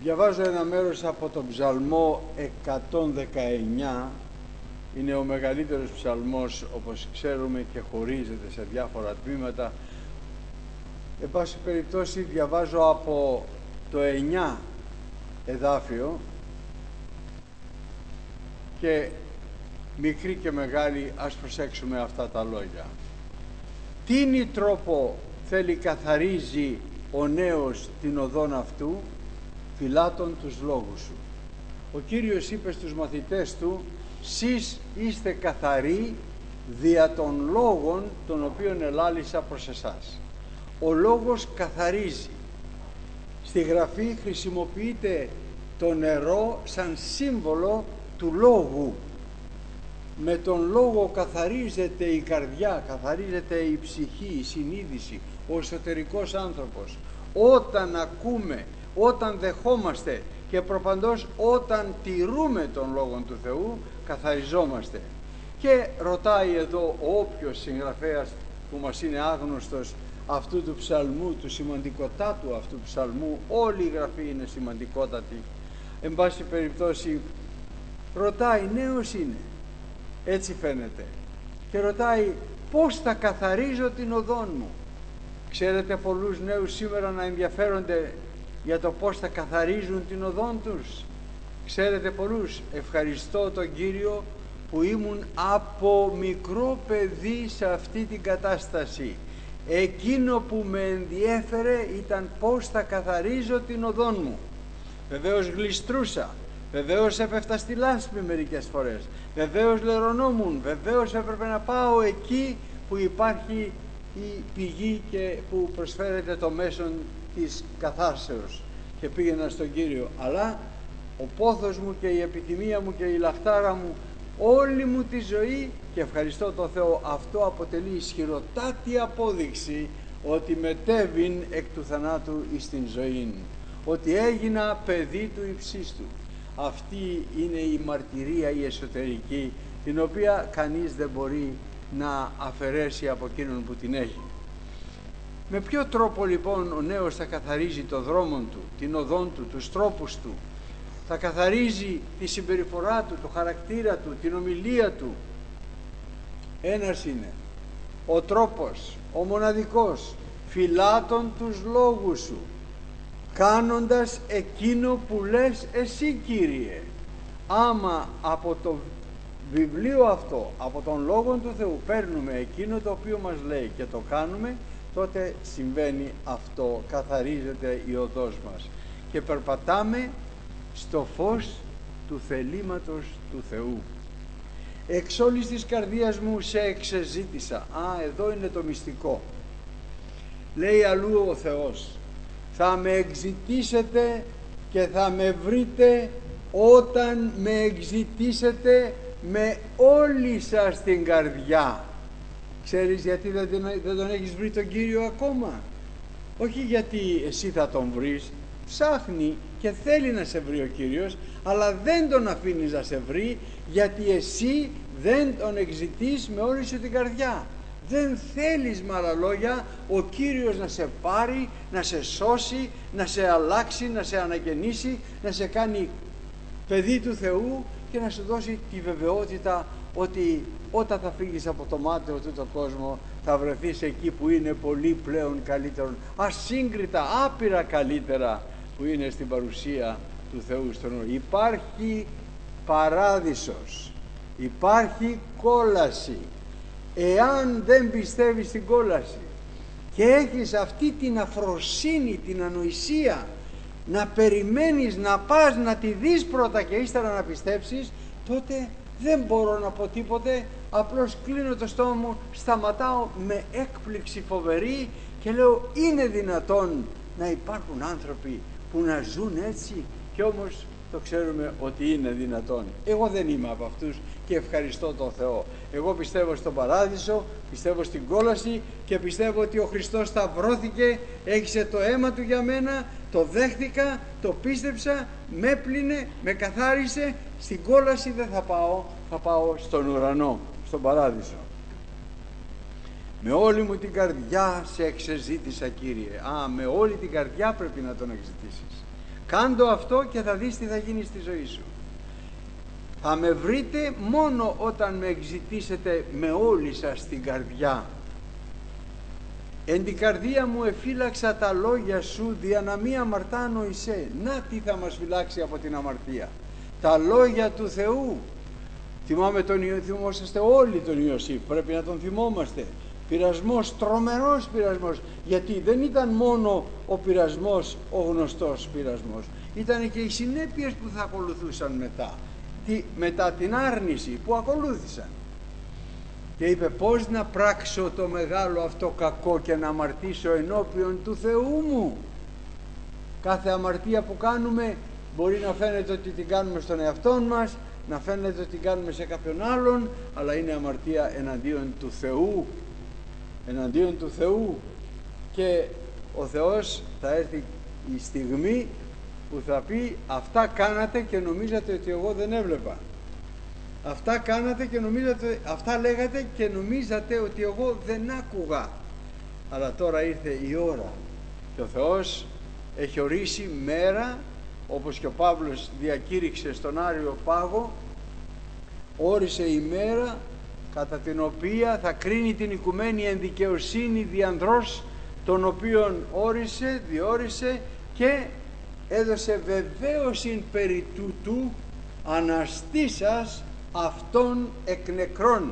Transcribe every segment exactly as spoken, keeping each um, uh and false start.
Διαβάζω ένα μέρος από τον Ψαλμό εκατόν δεκαεννιά. Είναι ο μεγαλύτερος ψαλμός, όπως ξέρουμε, και χωρίζεται σε διάφορα τμήματα. Εν πάση περιπτώσει διαβάζω από το εννιά εδάφιο και μικρή και μεγάλη ας προσέξουμε αυτά τα λόγια. Τίνι τρόπο θέλει καθαρίζει ο νέος την οδόν αυτού, φυλάτων τους λόγους σου. Ο Κύριος είπε στους μαθητές του, σεις είστε καθαροί δια των λόγων των οποίων ελάλησα προς εσάς. Ο λόγος καθαρίζει. Στη Γραφή χρησιμοποιείται το νερό σαν σύμβολο του λόγου. Με τον λόγο καθαρίζεται η καρδιά, καθαρίζεται η ψυχή, η συνείδηση, ο εσωτερικός άνθρωπος. Όταν ακούμε, όταν δεχόμαστε και προπαντός όταν τηρούμε τον Λόγο του Θεού, καθαριζόμαστε. Και ρωτάει εδώ όποιος συγγραφέας που μας είναι άγνωστος αυτού του ψαλμού, του σημαντικότατου αυτού ψαλμού, όλη η Γραφή είναι σημαντικότατη, εν πάση περιπτώσει ρωτάει, νέος είναι, έτσι φαίνεται, και ρωτάει πώς θα καθαρίζω την οδόν μου. Ξέρετε πολλούς νέους σήμερα να ενδιαφέρονται για το πώς θα καθαρίζουν την οδόν τους. Ξέρετε πολλούς, ευχαριστώ τον Κύριο που ήμουν από μικρό παιδί σε αυτή την κατάσταση. Εκείνο που με ενδιέφερε ήταν πώς θα καθαρίζω την οδόν μου. Βεβαίως γλιστρούσα, βεβαίως έπεφτα στη λάσπη μερικές φορές, βεβαίως λερωνόμουν, βεβαίως έπρεπε να πάω εκεί που υπάρχει η πηγή και που προσφέρεται το μέσον της καθάρσεως, και πήγαινα στον Κύριο. Αλλά ο πόθος μου και η επιθυμία μου και η λαχτάρα μου όλη μου τη ζωή, και ευχαριστώ τον Θεό, αυτό αποτελεί ισχυροτάτη απόδειξη ότι μετέβην εκ του θανάτου εις την ζωή, ότι έγινα παιδί του υψίστου. Αυτή είναι η μαρτυρία η εσωτερική, την οποία κανείς δεν μπορεί να αφαιρέσει από εκείνον που την έχει. Με ποιο τρόπο λοιπόν ο νέος θα καθαρίζει το δρόμο του, την οδόν του, τους τρόπους του, θα καθαρίζει τη συμπεριφορά του, το χαρακτήρα του, την ομιλία του? Ένας είναι ο τρόπος, ο μοναδικός, φυλάτων τους λόγους σου, κάνοντας εκείνο που λες εσύ, Κύριε. Άμα από το βιβλίο αυτό, από τον Λόγο του Θεού, παίρνουμε εκείνο το οποίο μας λέει και το κάνουμε, τότε συμβαίνει αυτό, καθαρίζεται η οδός μας και περπατάμε στο φως του θελήματος του Θεού. Εξ όλης της καρδίας μου σε εξεζήτησα. Α, εδώ είναι το μυστικό. Λέει αλλού ο Θεός, θα με εξητήσετε και θα με βρείτε όταν με εξητήσετε με όλη σας την καρδιά. Ξέρεις γιατί δεν, δεν τον έχεις βρει τον Κύριο ακόμα? Όχι γιατί εσύ θα τον βρεις, ψάχνει και θέλει να σε βρει ο Κύριος, αλλά δεν τον αφήνεις να σε βρει γιατί εσύ δεν τον εξητείς με όλη σου την καρδιά. Δεν θέλεις, με άλλα λόγια, ο Κύριος να σε πάρει, να σε σώσει, να σε αλλάξει, να σε αναγεννήσει, να σε κάνει παιδί του Θεού και να σου δώσει τη βεβαιότητα ότι όταν θα φύγεις από το μάταιο του το κόσμο θα βρεθείς εκεί που είναι πολύ πλέον καλύτερο, ασύγκριτα, άπειρα καλύτερα, που είναι στην παρουσία του Θεού στον ουρανό. Υπάρχει παράδεισος, υπάρχει κόλαση. Εάν δεν πιστεύεις στην κόλαση και έχεις αυτή την αφροσύνη, την ανοησία να περιμένεις να πας να τη δεις πρώτα και ύστερα να πιστέψεις, τότε δεν μπορώ να πω τίποτε, απλώς κλείνω το στόμα μου, σταματάω με έκπληξη φοβερή και λέω, είναι δυνατόν να υπάρχουν άνθρωποι που να ζουν έτσι? Και όμως το ξέρουμε ότι είναι δυνατόν. Εγώ δεν είμαι από αυτούς και ευχαριστώ τον Θεό. Εγώ πιστεύω στον παράδεισο, πιστεύω στην κόλαση και πιστεύω ότι ο Χριστός σταυρώθηκε, έχισε το αίμα του για μένα, το δέχτηκα, το πίστεψα, με πλύνε, με καθάρισε. Στην κόλαση δεν θα πάω, θα πάω στον ουρανό, στον παράδεισο. Με όλη μου την καρδιά σε εξεζήτησα, Κύριε. Α, με όλη την καρδιά πρέπει να τον εξητήσεις. Κάντο αυτό και θα δεις τι θα γίνει στη ζωή σου. Θα με βρείτε μόνο όταν με εξητήσετε με όλη σας την καρδιά. Εν την καρδία μου εφύλαξα τα λόγια σου, δια να μη αμαρτάνω εισέ. Να τι θα μας φυλάξει από την αμαρτία. Τα λόγια του Θεού. Θυμάμαι τον Ιωσήφ, θυμόσαστε όλοι τον Ιωσήφ, πρέπει να τον θυμόμαστε. Πειρασμός, τρομερός πειρασμός, γιατί δεν ήταν μόνο ο πειρασμός, ο γνωστός πειρασμός, ήταν και οι συνέπειες που θα ακολουθούσαν μετά, τι, μετά την άρνηση που ακολούθησαν. Και είπε, πώς να πράξω το μεγάλο αυτό κακό και να αμαρτήσω ενώπιον του Θεού μου. Κάθε αμαρτία που κάνουμε μπορεί να φαίνεται ότι την κάνουμε στον εαυτό μας, να φαίνεται ότι την κάνουμε σε κάποιον άλλον, αλλά είναι αμαρτία εναντίον του Θεού. Εναντίον του Θεού. Και ο Θεός θα έρθει η στιγμή που θα πει, αυτά κάνατε και νομίζατε ότι εγώ δεν έβλεπα. Αυτά κάνατε και νομίζατε, αυτά λέγατε και νομίζατε ότι εγώ δεν άκουγα. Αλλά τώρα ήρθε η ώρα και ο Θεός έχει ορίσει μέρα, όπως και ο Παύλος διακήρυξε στον Άριο Πάγο, όρισε η μέρα κατά την οποία θα κρίνει την οικουμένη εν δικαιοσύνη διανδρός, τον οποίον όρισε, διόρισε και έδωσε βεβαίωσιν περί τούτου αναστήσας αυτών εκ νεκρών.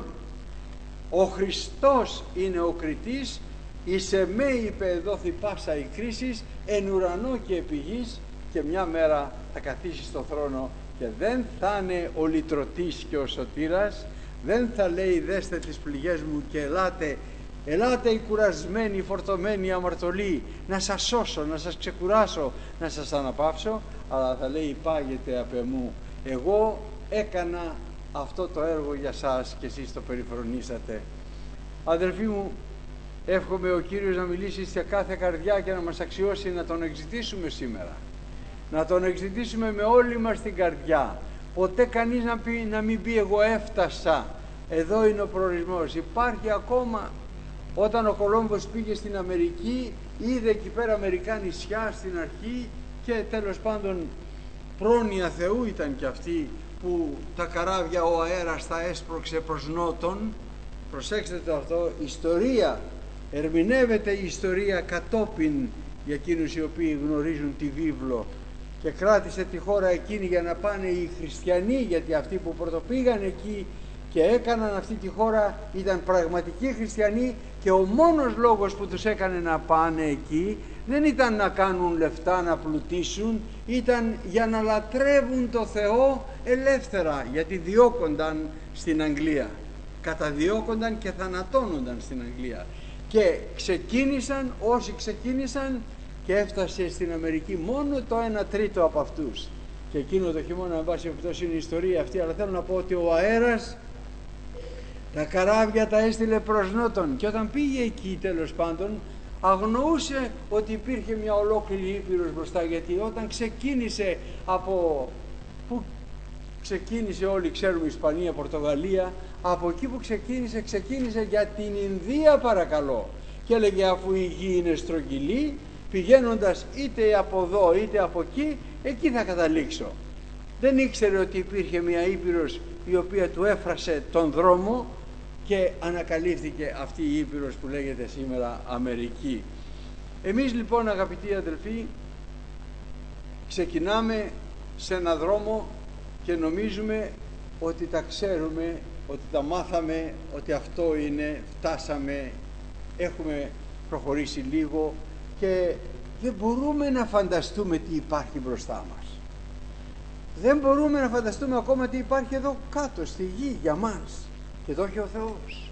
Ο Χριστός είναι ο κριτής, εις εμέ είπε εδόθη πάσα η κρίση εν ουρανό και επί γης, και μια μέρα θα καθίσει στο θρόνο και δεν θα είναι ο λυτρωτής και ο σωτήρας, δεν θα λέει δέστε τις πληγές μου και ελάτε, ελάτε οι κουρασμένοι, οι φορτωμένοι, οι αμαρτωλοί, να σας σώσω, να σας ξεκουράσω, να σας αναπαύσω, αλλά θα λέει υπάγεται απ' εμού, εγώ έκανα αυτό το έργο για σας και εσείς το περιφρονήσατε. Αδελφοί μου, εύχομαι ο Κύριος να μιλήσει σε κάθε καρδιά και να μας αξιώσει να τον εξητήσουμε σήμερα. Να τον εξητήσουμε με όλη μας την καρδιά. Ποτέ κανείς να, πει, να μην πει εγώ έφτασα, εδώ είναι ο προορισμός. Υπάρχει ακόμα, όταν ο Κολόμβος πήγε στην Αμερική, είδε εκεί πέρα μερικά νησιά στην αρχή και τέλος πάντων πρόνοια Θεού ήταν και αυτή που τα καράβια ο αέρας τα έσπρωξε προς νότον. Προσέξτε το αυτό, ιστορία, ερμηνεύεται η ιστορία κατόπιν για εκείνους οι οποίοι γνωρίζουν τη βίβλο, και κράτησε τη χώρα εκείνη για να πάνε οι χριστιανοί, γιατί αυτοί που πρωτοπήγαν εκεί και έκαναν αυτή τη χώρα ήταν πραγματικοί χριστιανοί, και ο μόνος λόγος που τους έκανε να πάνε εκεί δεν ήταν να κάνουν λεφτά, να πλουτίσουν, ήταν για να λατρεύουν το Θεό ελεύθερα, γιατί διώκονταν στην Αγγλία, καταδιώκονταν και θανατώνονταν στην Αγγλία, και ξεκίνησαν όσοι ξεκίνησαν και έφτασε στην Αμερική μόνο το ένα τρίτο από αυτούς, και εκείνο το χειμώνα, εν πάση περιπτώσει, είναι η ιστορία αυτή, αλλά θέλω να πω ότι ο αέρας τα καράβια τα έστειλε προς νότον, και όταν πήγε εκεί τέλος πάντων αγνοούσε ότι υπήρχε μια ολόκληρη ήπειρος μπροστά, γιατί όταν ξεκίνησε από που ξεκίνησε, όλοι ξέρουμε, Ισπανία, Πορτογαλία, από εκεί που ξεκίνησε, ξεκίνησε για την Ινδία παρακαλώ, και έλεγε αφού η γη είναι στρογγυλή, πηγαίνοντας είτε από εδώ είτε από εκεί, εκεί θα καταλήξω. Δεν ήξερε ότι υπήρχε μια ήπειρος η οποία του έφρασε τον δρόμο και ανακαλύφθηκε αυτή η ήπειρος που λέγεται σήμερα Αμερική. Εμείς λοιπόν, αγαπητοί αδελφοί, ξεκινάμε σε ένα δρόμο και νομίζουμε ότι τα ξέρουμε, ότι τα μάθαμε, ότι αυτό είναι, φτάσαμε, έχουμε προχωρήσει λίγο και δεν μπορούμε να φανταστούμε τι υπάρχει μπροστά μας. Δεν μπορούμε να φανταστούμε ακόμα τι υπάρχει εδώ κάτω στη γη για μας, και εδώ έχει ο Θεός.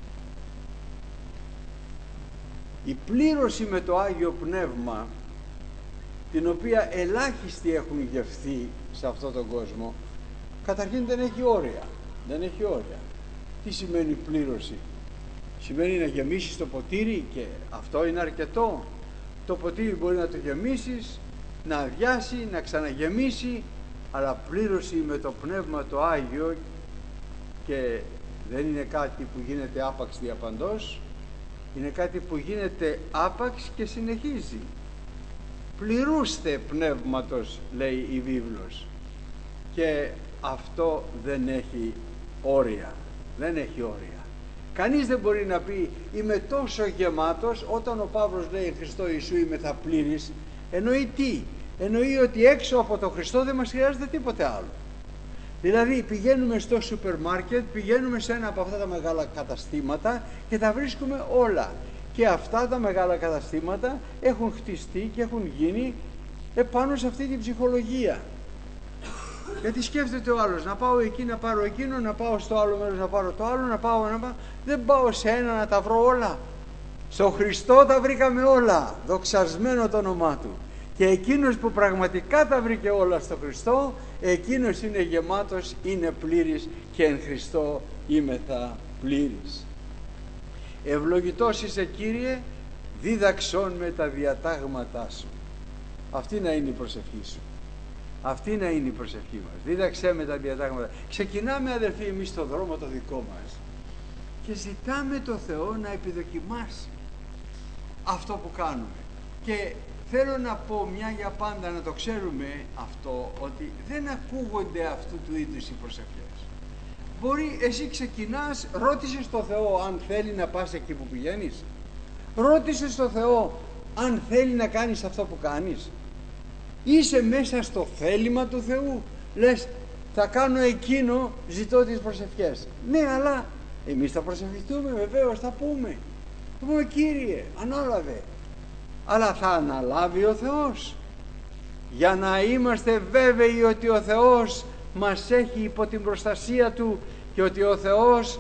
Η πλήρωση με το Άγιο Πνεύμα, την οποία ελάχιστοι έχουν γευθεί σε αυτόν τον κόσμο, καταρχήν δεν έχει όρια. Δεν έχει όρια. Τι σημαίνει πλήρωση? Σημαίνει να γεμίσεις το ποτήρι και αυτό είναι αρκετό. Το ποτήρι μπορεί να το γεμίσεις, να αδειάσει, να ξαναγεμίσει, αλλά πλήρωση με το Πνεύμα το Άγιο, και δεν είναι κάτι που γίνεται άπαξ διαπαντός, είναι κάτι που γίνεται άπαξ και συνεχίζει. πληρούστε πνεύματος, λέει η βίβλος. Και αυτό δεν έχει όρια, δεν έχει όρια. Κανείς δεν μπορεί να πει είμαι τόσο γεμάτος, όταν ο Παύλος λέει Χριστό Ιησού είμαι θα πλήρης, εννοεί τι? Εννοεί ότι έξω από τον Χριστό δεν μας χρειάζεται τίποτε άλλο. Δηλαδή πηγαίνουμε στο σούπερ μάρκετ, πηγαίνουμε σε ένα από αυτά τα μεγάλα καταστήματα και τα βρίσκουμε όλα. Και αυτά τα μεγάλα καταστήματα έχουν χτιστεί και έχουν γίνει επάνω σε αυτή την ψυχολογία. Γιατί σκέφτεται ο άλλος να πάω εκεί να πάρω εκείνο, να πάω στο άλλο μέρος να πάρω το άλλο, να πάω να πάω. Δεν πάω σε ένα να τα βρω όλα. Στο Χριστό τα βρήκαμε όλα, δοξασμένο το όνομά Του. Και εκείνος που πραγματικά τα βρήκε όλα στο Χριστό, εκείνος είναι γεμάτος, είναι πλήρης και εν Χριστώ είμεθα πλήρης. Ευλογητός είσαι Κύριε, δίδαξόν με τα διατάγματά Σου. Αυτή να είναι η προσευχή σου. Αυτή να είναι η προσευχή μας. Δίδαξέ με τα διατάγματα. Ξεκινάμε αδελφοί εμείς στον δρόμο το δικό μας και ζητάμε το Θεό να επιδοκιμάσει αυτό που κάνουμε. Και θέλω να πω μια για πάντα, να το ξέρουμε αυτό, ότι δεν ακούγονται αυτού του είδους οι προσευχές. Μπορεί εσύ ξεκινάς, ρώτησες το Θεό αν θέλει να πας εκεί που πηγαίνεις. Ρώτησες το Θεό αν θέλει να κάνεις αυτό που κάνεις. Είσαι μέσα στο θέλημα του Θεού. Λες θα κάνω εκείνο, ζητώ τις προσευχές. Ναι, αλλά εμείς θα προσευχηθούμε, βεβαίως θα πούμε. Θα πούμε Κύριε, ανάλαβε. Αλλά θα αναλάβει ο Θεός. Για να είμαστε βέβαιοι ότι ο Θεός μας έχει υπό την προστασία Του και ότι ο Θεός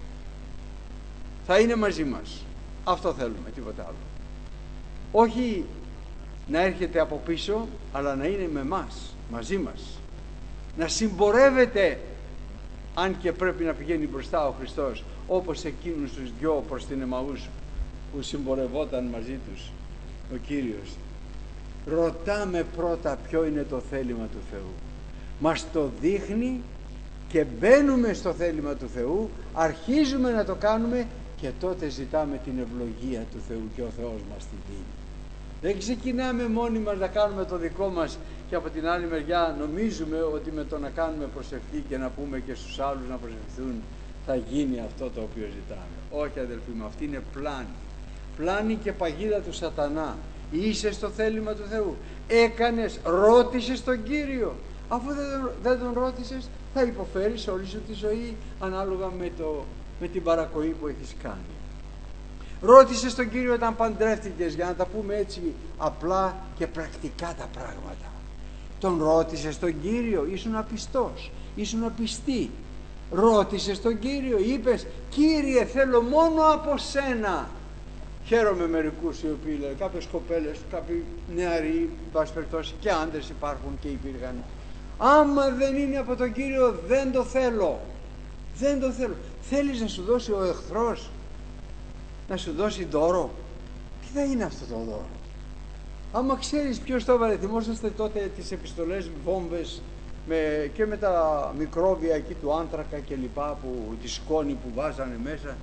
θα είναι μαζί μας. Αυτό θέλουμε, τίποτα άλλο. Όχι να έρχεται από πίσω, αλλά να είναι με μας, μαζί μας. Να συμπορεύεται, αν και πρέπει να πηγαίνει μπροστά ο Χριστός, όπως εκείνους τους δυο προς την Εμαούς που συμπορευόταν μαζί τους ο Κύριος. Ρωτάμε πρώτα ποιο είναι το θέλημα του Θεού. Μας το δείχνει και μπαίνουμε στο θέλημα του Θεού, αρχίζουμε να το κάνουμε και τότε ζητάμε την ευλογία του Θεού και ο Θεός μας τη δίνει. Δεν ξεκινάμε μόνοι μας να κάνουμε το δικό μας και από την άλλη μεριά νομίζουμε ότι με το να κάνουμε προσευχή και να πούμε και στους άλλους να προσευχηθούν θα γίνει αυτό το οποίο ζητάμε. Όχι αδελφοί μου, αυτή είναι πλάνη. Πλάνη και παγίδα του σατανά. Είσαι στο θέλημα του Θεού. Έκανες, ρώτησες τον Κύριο. Αφού δεν τον, δεν τον ρώτησες θα υποφέρεις όλη σου τη ζωή ανάλογα με, το, με την παρακοή που έχεις κάνει. Ρώτησες τον Κύριο όταν παντρεύτηκες, για να τα πούμε έτσι απλά και πρακτικά τα πράγματα. Τον ρώτησες τον Κύριο, ήσουν απιστός, ήσουν απιστή. Ρώτησες τον Κύριο, είπες Κύριε θέλω μόνο από Σένα. Χαίρομαι μερικούς οι οποίοι λένε, κάποιες κοπέλες, κάποιοι νεαροί, πάση περιπτώσει, και άντρες υπάρχουν και υπήρχαν. Άμα δεν είναι από τον Κύριο δεν το θέλω. Δεν το θέλω. Θέλεις να σου δώσει ο εχθρός, να σου δώσει δώρο. Τι θα είναι αυτό το δώρο? Άμα ξέρεις ποιος το έβαλε, θυμόσαστε τότε τις επιστολές βόμβες με, και με τα μικρόβια εκεί του άνθρακα και λοιπά, που, τη σκόνη που βάζανε μέσα.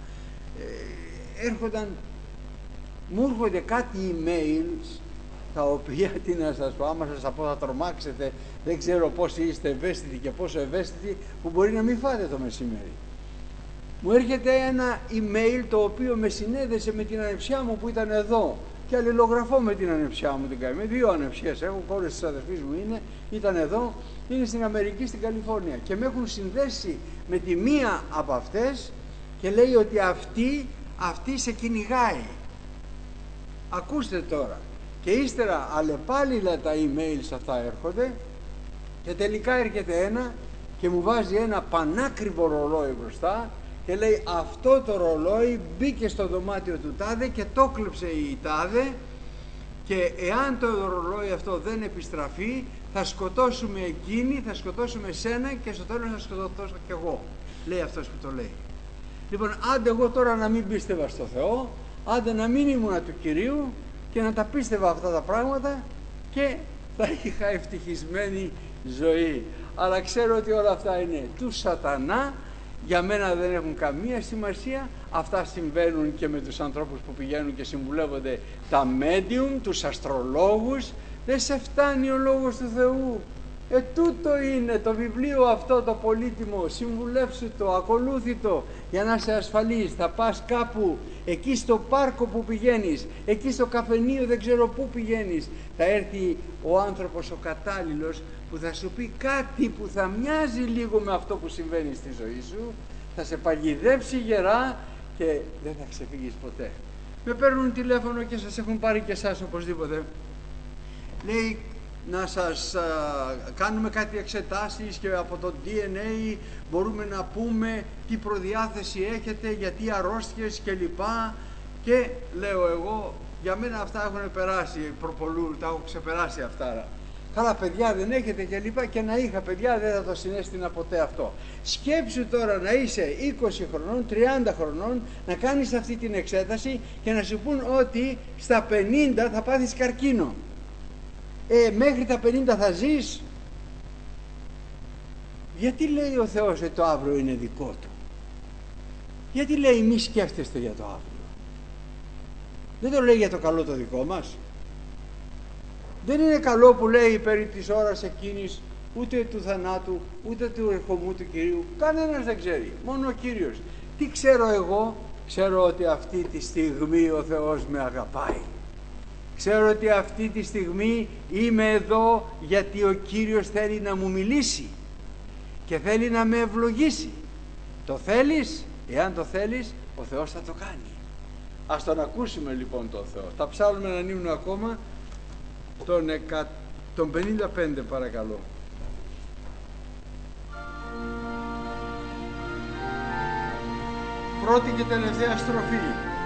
Ε, έρχονταν, μου έρχονται κάτι emails τα οποία, τι να σας πω, άμα σας πω θα τρομάξετε, δεν ξέρω πόσοι είστε ευαίσθητοι και πόσο ευαίσθητοι που μπορεί να μην φάτε το μεσημέρι. Μου έρχεται ένα email το οποίο με συνέδεσε με την ανεψιά μου που ήταν εδώ και αλληλογραφώ με την ανεψιά μου την καημένη. Δύο ανεψιές έχω, όλες τις αδερφίες μου είναι, ήταν εδώ, είναι στην Αμερική, στην Καλιφόρνια και με έχουν συνδέσει με τη μία από αυτές και λέει ότι αυτή, αυτή σε κυνηγάει. Ακούστε τώρα. Και ύστερα αλλεπάλληλα τα emails αυτά έρχονται και τελικά έρχεται ένα και μου βάζει ένα πανάκριβο ρολόι μπροστά και λέει αυτό το ρολόι μπήκε στο δωμάτιο του τάδε και το κλέψε η τάδε και εάν το ρολόι αυτό δεν επιστραφεί θα σκοτώσουμε εκείνη, θα σκοτώσουμε σένα και στο τέλος θα σκοτώσω κι εγώ. Λέει αυτός που το λέει. Λοιπόν, άντε εγώ τώρα να μην πίστευα στο Θεό, άντε να μην ήμουνα του Κυρίου και να τα πίστευα αυτά τα πράγματα και θα είχα ευτυχισμένη ζωή. Αλλά ξέρω ότι όλα αυτά είναι του σατανά για μένα δεν έχουν καμία σημασία. Αυτά συμβαίνουν και με τους ανθρώπους που πηγαίνουν και συμβουλεύονται τα medium, τους αστρολόγους. Δεν σε φτάνει ο Λόγος του Θεού. Ε, τούτο είναι το βιβλίο αυτό το πολύτιμο. Συμβουλεύσου το, ακολούθη το, για να είσαι ασφαλής. Θα πας κάπου, εκεί στο πάρκο που πηγαίνεις, εκεί στο καφενείο δεν ξέρω πού πηγαίνεις, θα έρθει ο άνθρωπος ο κατάλληλος που θα σου πει κάτι που θα μοιάζει λίγο με αυτό που συμβαίνει στη ζωή σου, θα σε παγιδεύσει γερά και δεν θα ξεφύγεις ποτέ. Με παίρνουν τηλέφωνο και σας έχουν πάρει και εσάς οπωσδήποτε. Λέει, να σας α, κάνουμε κάτι εξετάσεις και από το ντι εν έι μπορούμε να πούμε τι προδιάθεση έχετε, γιατί αρρώστιες και λοιπά. Και λέω εγώ, για μένα αυτά έχουν περάσει προπολού, τα έχω ξεπεράσει αυτά. Καλά παιδιά δεν έχετε και λοιπά, και να είχα παιδιά δεν θα το συνέστηνα ποτέ αυτό. Σκέψου τώρα να είσαι είκοσι χρονών, τριάντα χρονών, να κάνεις αυτή την εξέταση και να σου πούν ότι στα πενήντα θα πάθεις καρκίνο. Ε, μέχρι τα πενήντα θα ζεις. Γιατί λέει ο Θεός ότι το αύριο είναι δικό του? Γιατί λέει μη σκέφτεστε για το αύριο? Δεν το λέει για το καλό το δικό μας? Δεν είναι καλό που λέει περί της ώρας εκείνης, ούτε του θανάτου, ούτε του ερχομού του Κυρίου? Κανένας δεν ξέρει, μόνο ο Κύριος. Τι ξέρω εγώ? Ξέρω ότι αυτή τη στιγμή ο Θεός με αγαπάει. Ξέρω ότι αυτή τη στιγμή είμαι εδώ γιατί ο Κύριος θέλει να μου μιλήσει και θέλει να με ευλογήσει. Το θέλεις? Εάν το θέλεις, ο Θεός θα το κάνει. Ας τον ακούσουμε λοιπόν τον Θεό. Θα ψάλουμε έναν ύμνο ακόμα, τον, εκα... τον πενήντα πέντε παρακαλώ. Πρώτη και τελευταία στροφή.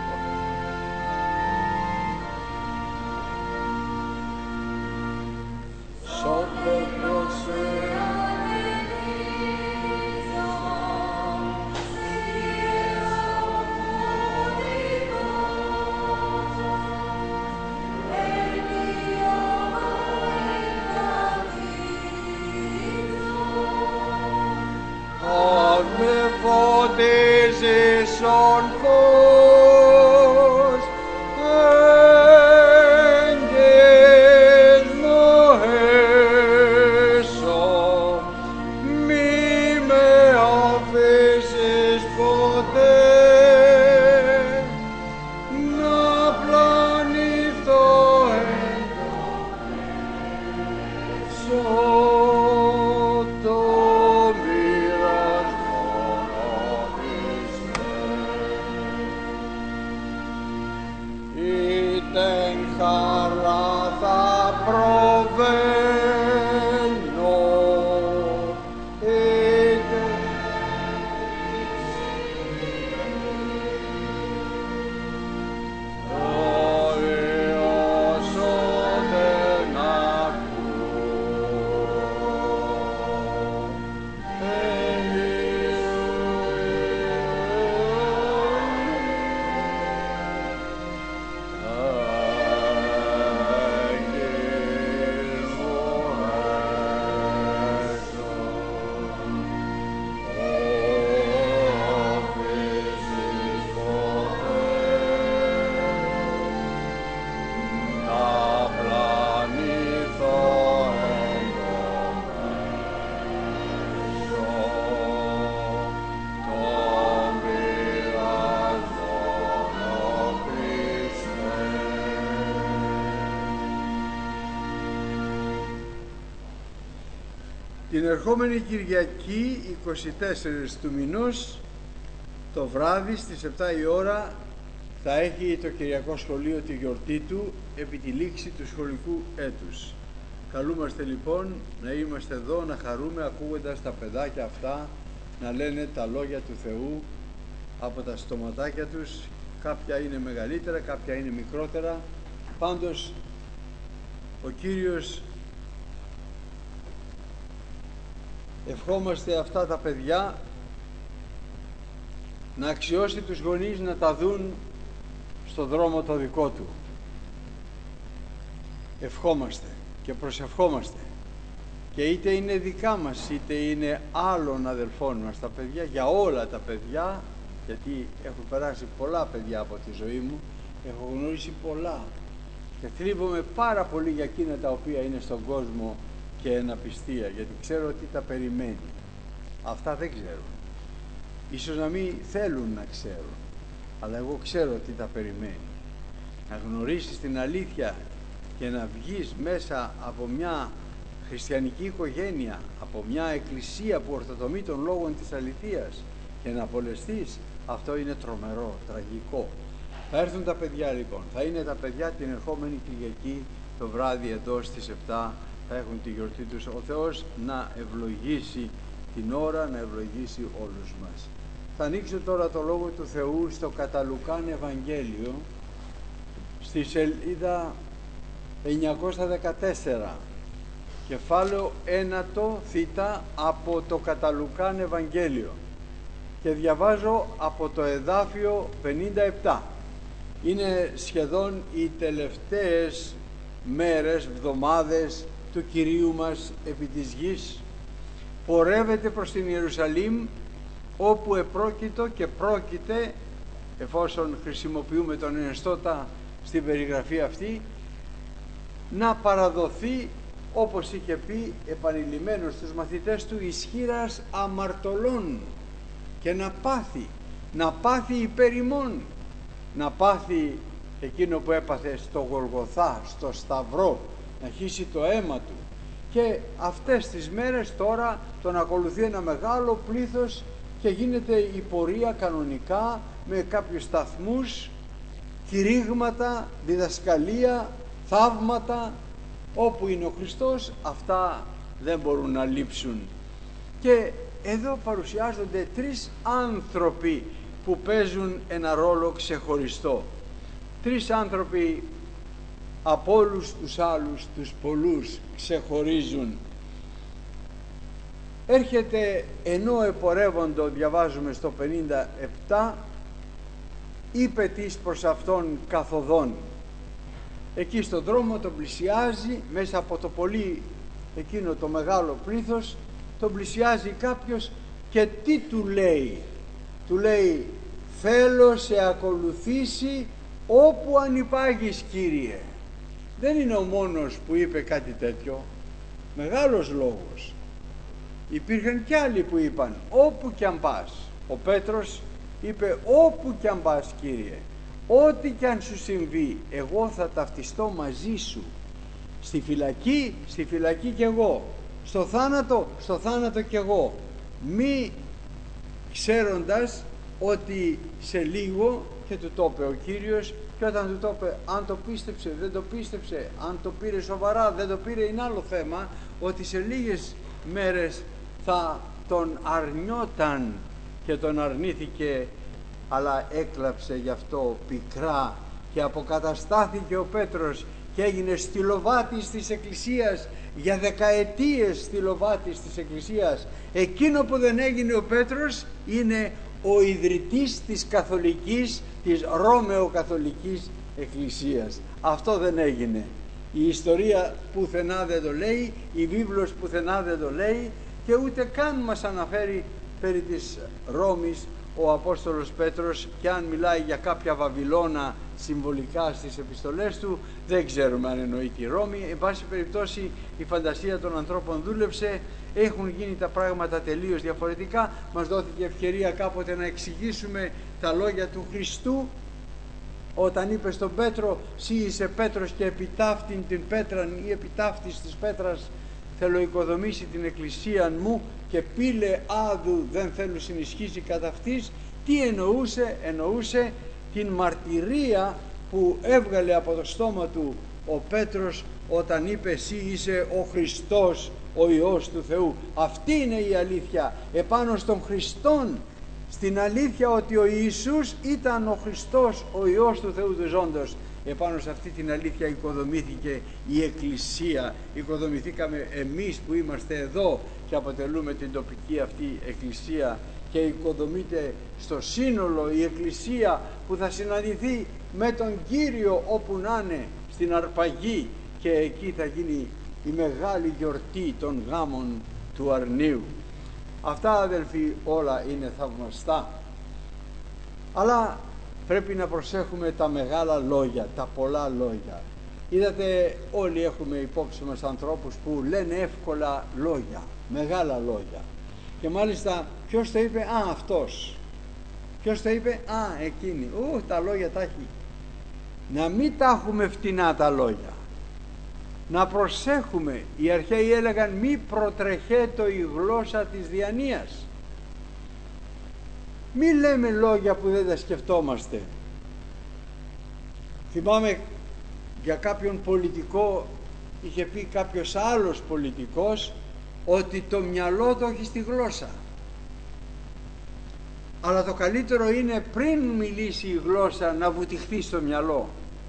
Την ερχόμενη Κυριακή είκοσι τέσσερις του μηνός το βράδυ στις επτά η ώρα θα έχει το Κυριακό Σχολείο τη γιορτή του επί τη λήξη του σχολικού έτους. Καλούμαστε λοιπόν να είμαστε εδώ, να χαρούμε ακούγοντας τα παιδάκια αυτά να λένε τα λόγια του Θεού από τα στοματάκια τους. Κάποια είναι μεγαλύτερα, κάποια είναι μικρότερα. Πάντως ο Κύριος, ευχόμαστε αυτά τα παιδιά να αξιώσει τους γονείς να τα δουν στο δρόμο το δικό του. Ευχόμαστε και προσευχόμαστε και είτε είναι δικά μας είτε είναι άλλων αδελφών μας τα παιδιά, για όλα τα παιδιά, γιατί έχω περάσει πολλά παιδιά από τη ζωή μου, έχω γνωρίσει πολλά και θλίβομαι πάρα πολύ για εκείνα τα οποία είναι στον κόσμο και εναπιστία, γιατί ξέρω τι τα περιμένει. Αυτά δεν ξέρουν, ίσως να μην θέλουν να ξέρουν, αλλά εγώ ξέρω τι τα περιμένει. Να γνωρίσεις την αλήθεια και να βγεις μέσα από μια χριστιανική οικογένεια, από μια εκκλησία που ορθοτομεί των λόγων της αληθείας και να απολεστείς, αυτό είναι τρομερό, τραγικό. Θα έρθουν τα παιδιά λοιπόν, θα είναι τα παιδιά την ερχόμενη Κυριακή το βράδυ εδώ στις επτά, θα έχουν τη γιορτή τους. Ο Θεός να ευλογήσει την ώρα, να ευλογήσει όλους μας. Θα ανοίξω τώρα το Λόγο του Θεού στο κατά Λουκάν Ευαγγέλιο, στη σελίδα εννιακόσια δεκατέσσερα, κεφάλαιο ένατο θήτα από το κατά Λουκάν Ευαγγέλιο, και διαβάζω από το εδάφιο πενήντα επτά. Είναι σχεδόν οι τελευταίες μέρες, εβδομάδες του Κυρίου μας επί της γης. Πορεύεται προς την Ιερουσαλήμ, όπου επρόκειτο και πρόκειται, εφόσον χρησιμοποιούμε τον ενεστώτα στην περιγραφή αυτή, να παραδοθεί, όπως είχε πει επανειλημμένος στους μαθητές του, ισχύρας αμαρτωλών, και να πάθει, να πάθει υπέρ ημών, να πάθει εκείνο που έπαθε στο Γολγοθά, στο Σταυρό, να χύσει το αίμα του. Και αυτές τις μέρες τώρα τον ακολουθεί ένα μεγάλο πλήθος και γίνεται η πορεία κανονικά με κάποιους σταθμούς, κηρύγματα, διδασκαλία, θαύματα. Όπου είναι ο Χριστός, αυτά δεν μπορούν να λείψουν. Και εδώ παρουσιάζονται τρεις άνθρωποι που παίζουν ένα ρόλο ξεχωριστό. Τρεις άνθρωποι από όλους τους άλλους, τους πολλούς, ξεχωρίζουν. Έρχεται, ενώ επορεύοντο, διαβάζουμε στο πενήντα επτά, είπε της προς αυτόν καθοδόν. Εκεί στον δρόμο τον πλησιάζει, μέσα από το πολύ εκείνο το μεγάλο πλήθος, τον πλησιάζει κάποιος και τι του λέει? Του λέει, θέλω σε ακολουθήσει όπου ανυπάγεις, Κύριε. Δεν είναι ο μόνος που είπε κάτι τέτοιο, μεγάλος λόγος. Υπήρχαν κι άλλοι που είπαν όπου κι αν πας. Ο Πέτρος είπε όπου κι αν πας, Κύριε, ό,τι κι αν σου συμβεί, εγώ θα ταυτιστώ μαζί σου. Στη φυλακή, στη φυλακή κι εγώ. Στο θάνατο, στο θάνατο κι εγώ. Μη ξέροντας ότι σε λίγο, και του το είπε ο Κύριος, και όταν του το είπε, αν το πίστεψε, δεν το πίστεψε, αν το πήρε σοβαρά, δεν το πήρε, είναι άλλο θέμα, ότι σε λίγες μέρες θα τον αρνιόταν, και τον αρνήθηκε, αλλά έκλαψε γι' αυτό πικρά και αποκαταστάθηκε ο Πέτρος και έγινε στυλοβάτης της Εκκλησίας, για δεκαετίες στυλοβάτης της Εκκλησίας. Εκείνο που δεν έγινε ο Πέτρος είναι ο ιδρυτής της καθολικής, της Ρώμαιο-καθολικής Εκκλησίας. Αυτό δεν έγινε. Η ιστορία πουθενά δεν το λέει, η βίβλος πουθενά δεν το λέει, και ούτε καν μας αναφέρει περί της Ρώμης ο Απόστολος Πέτρος, και αν μιλάει για κάποια Βαβυλώνα συμβολικά στις επιστολές του, δεν ξέρουμε αν εννοεί τη Ρώμη. Εν πάση περιπτώσει η φαντασία των ανθρώπων δούλεψε, έχουν γίνει τα πράγματα τελείως διαφορετικά. Μας δόθηκε ευκαιρία κάποτε να εξηγήσουμε τα λόγια του Χριστού όταν είπε στον Πέτρο, «Σύ είσαι Πέτρος και επιτάφτην την πέτραν ή επιτάφτης της πέτρας θέλω οικοδομήσει την εκκλησία μου και πύλε άδου δεν θέλω συνισχύσει κατά αυτής». Τι εννοούσε? Εννοούσε την μαρτυρία που έβγαλε από το στόμα του ο Πέτρος όταν είπε «Εσύ είσαι ο Χριστός, ο Υιός του Θεού». Αυτή είναι η αλήθεια. Επάνω στον Χριστόν, στην αλήθεια ότι ο Ιησούς ήταν ο Χριστός, ο Υιός του Θεού του ζώντος, επάνω σε αυτή την αλήθεια οικοδομήθηκε η Εκκλησία. Οικοδομηθήκαμε εμείς που είμαστε εδώ και αποτελούμε την τοπική αυτή Εκκλησία, και οικοδομείται στο σύνολο η Εκκλησία που θα συναντηθεί με τον Κύριο όπου να είναι, στην αρπαγή, και εκεί θα γίνει η μεγάλη γιορτή των γάμων του αρνίου. Αυτά, αδελφοί, όλα είναι θαυμαστά, αλλά πρέπει να προσέχουμε τα μεγάλα λόγια, τα πολλά λόγια. Είδατε, όλοι έχουμε υπόψη μας ανθρώπους που λένε εύκολα λόγια, μεγάλα λόγια, και μάλιστα ποιος το είπε? Α, αυτός. Ποιος το είπε? Α, εκείνη. Ου, τα λόγια τα έχει. Να μην τα έχουμε φτηνά τα λόγια, να προσέχουμε. Οι αρχαίοι έλεγαν μη προτρεχέτω η γλώσσα της διανοίας. Μη λέμε λόγια που δεν τα σκεφτόμαστε. Θυμάμαι για κάποιον πολιτικό, είχε πει κάποιος άλλος πολιτικός ότι το μυαλό το έχει στη γλώσσα, αλλά το καλύτερο είναι πριν μιλήσει η γλώσσα να βουτυχθεί στο μυαλό.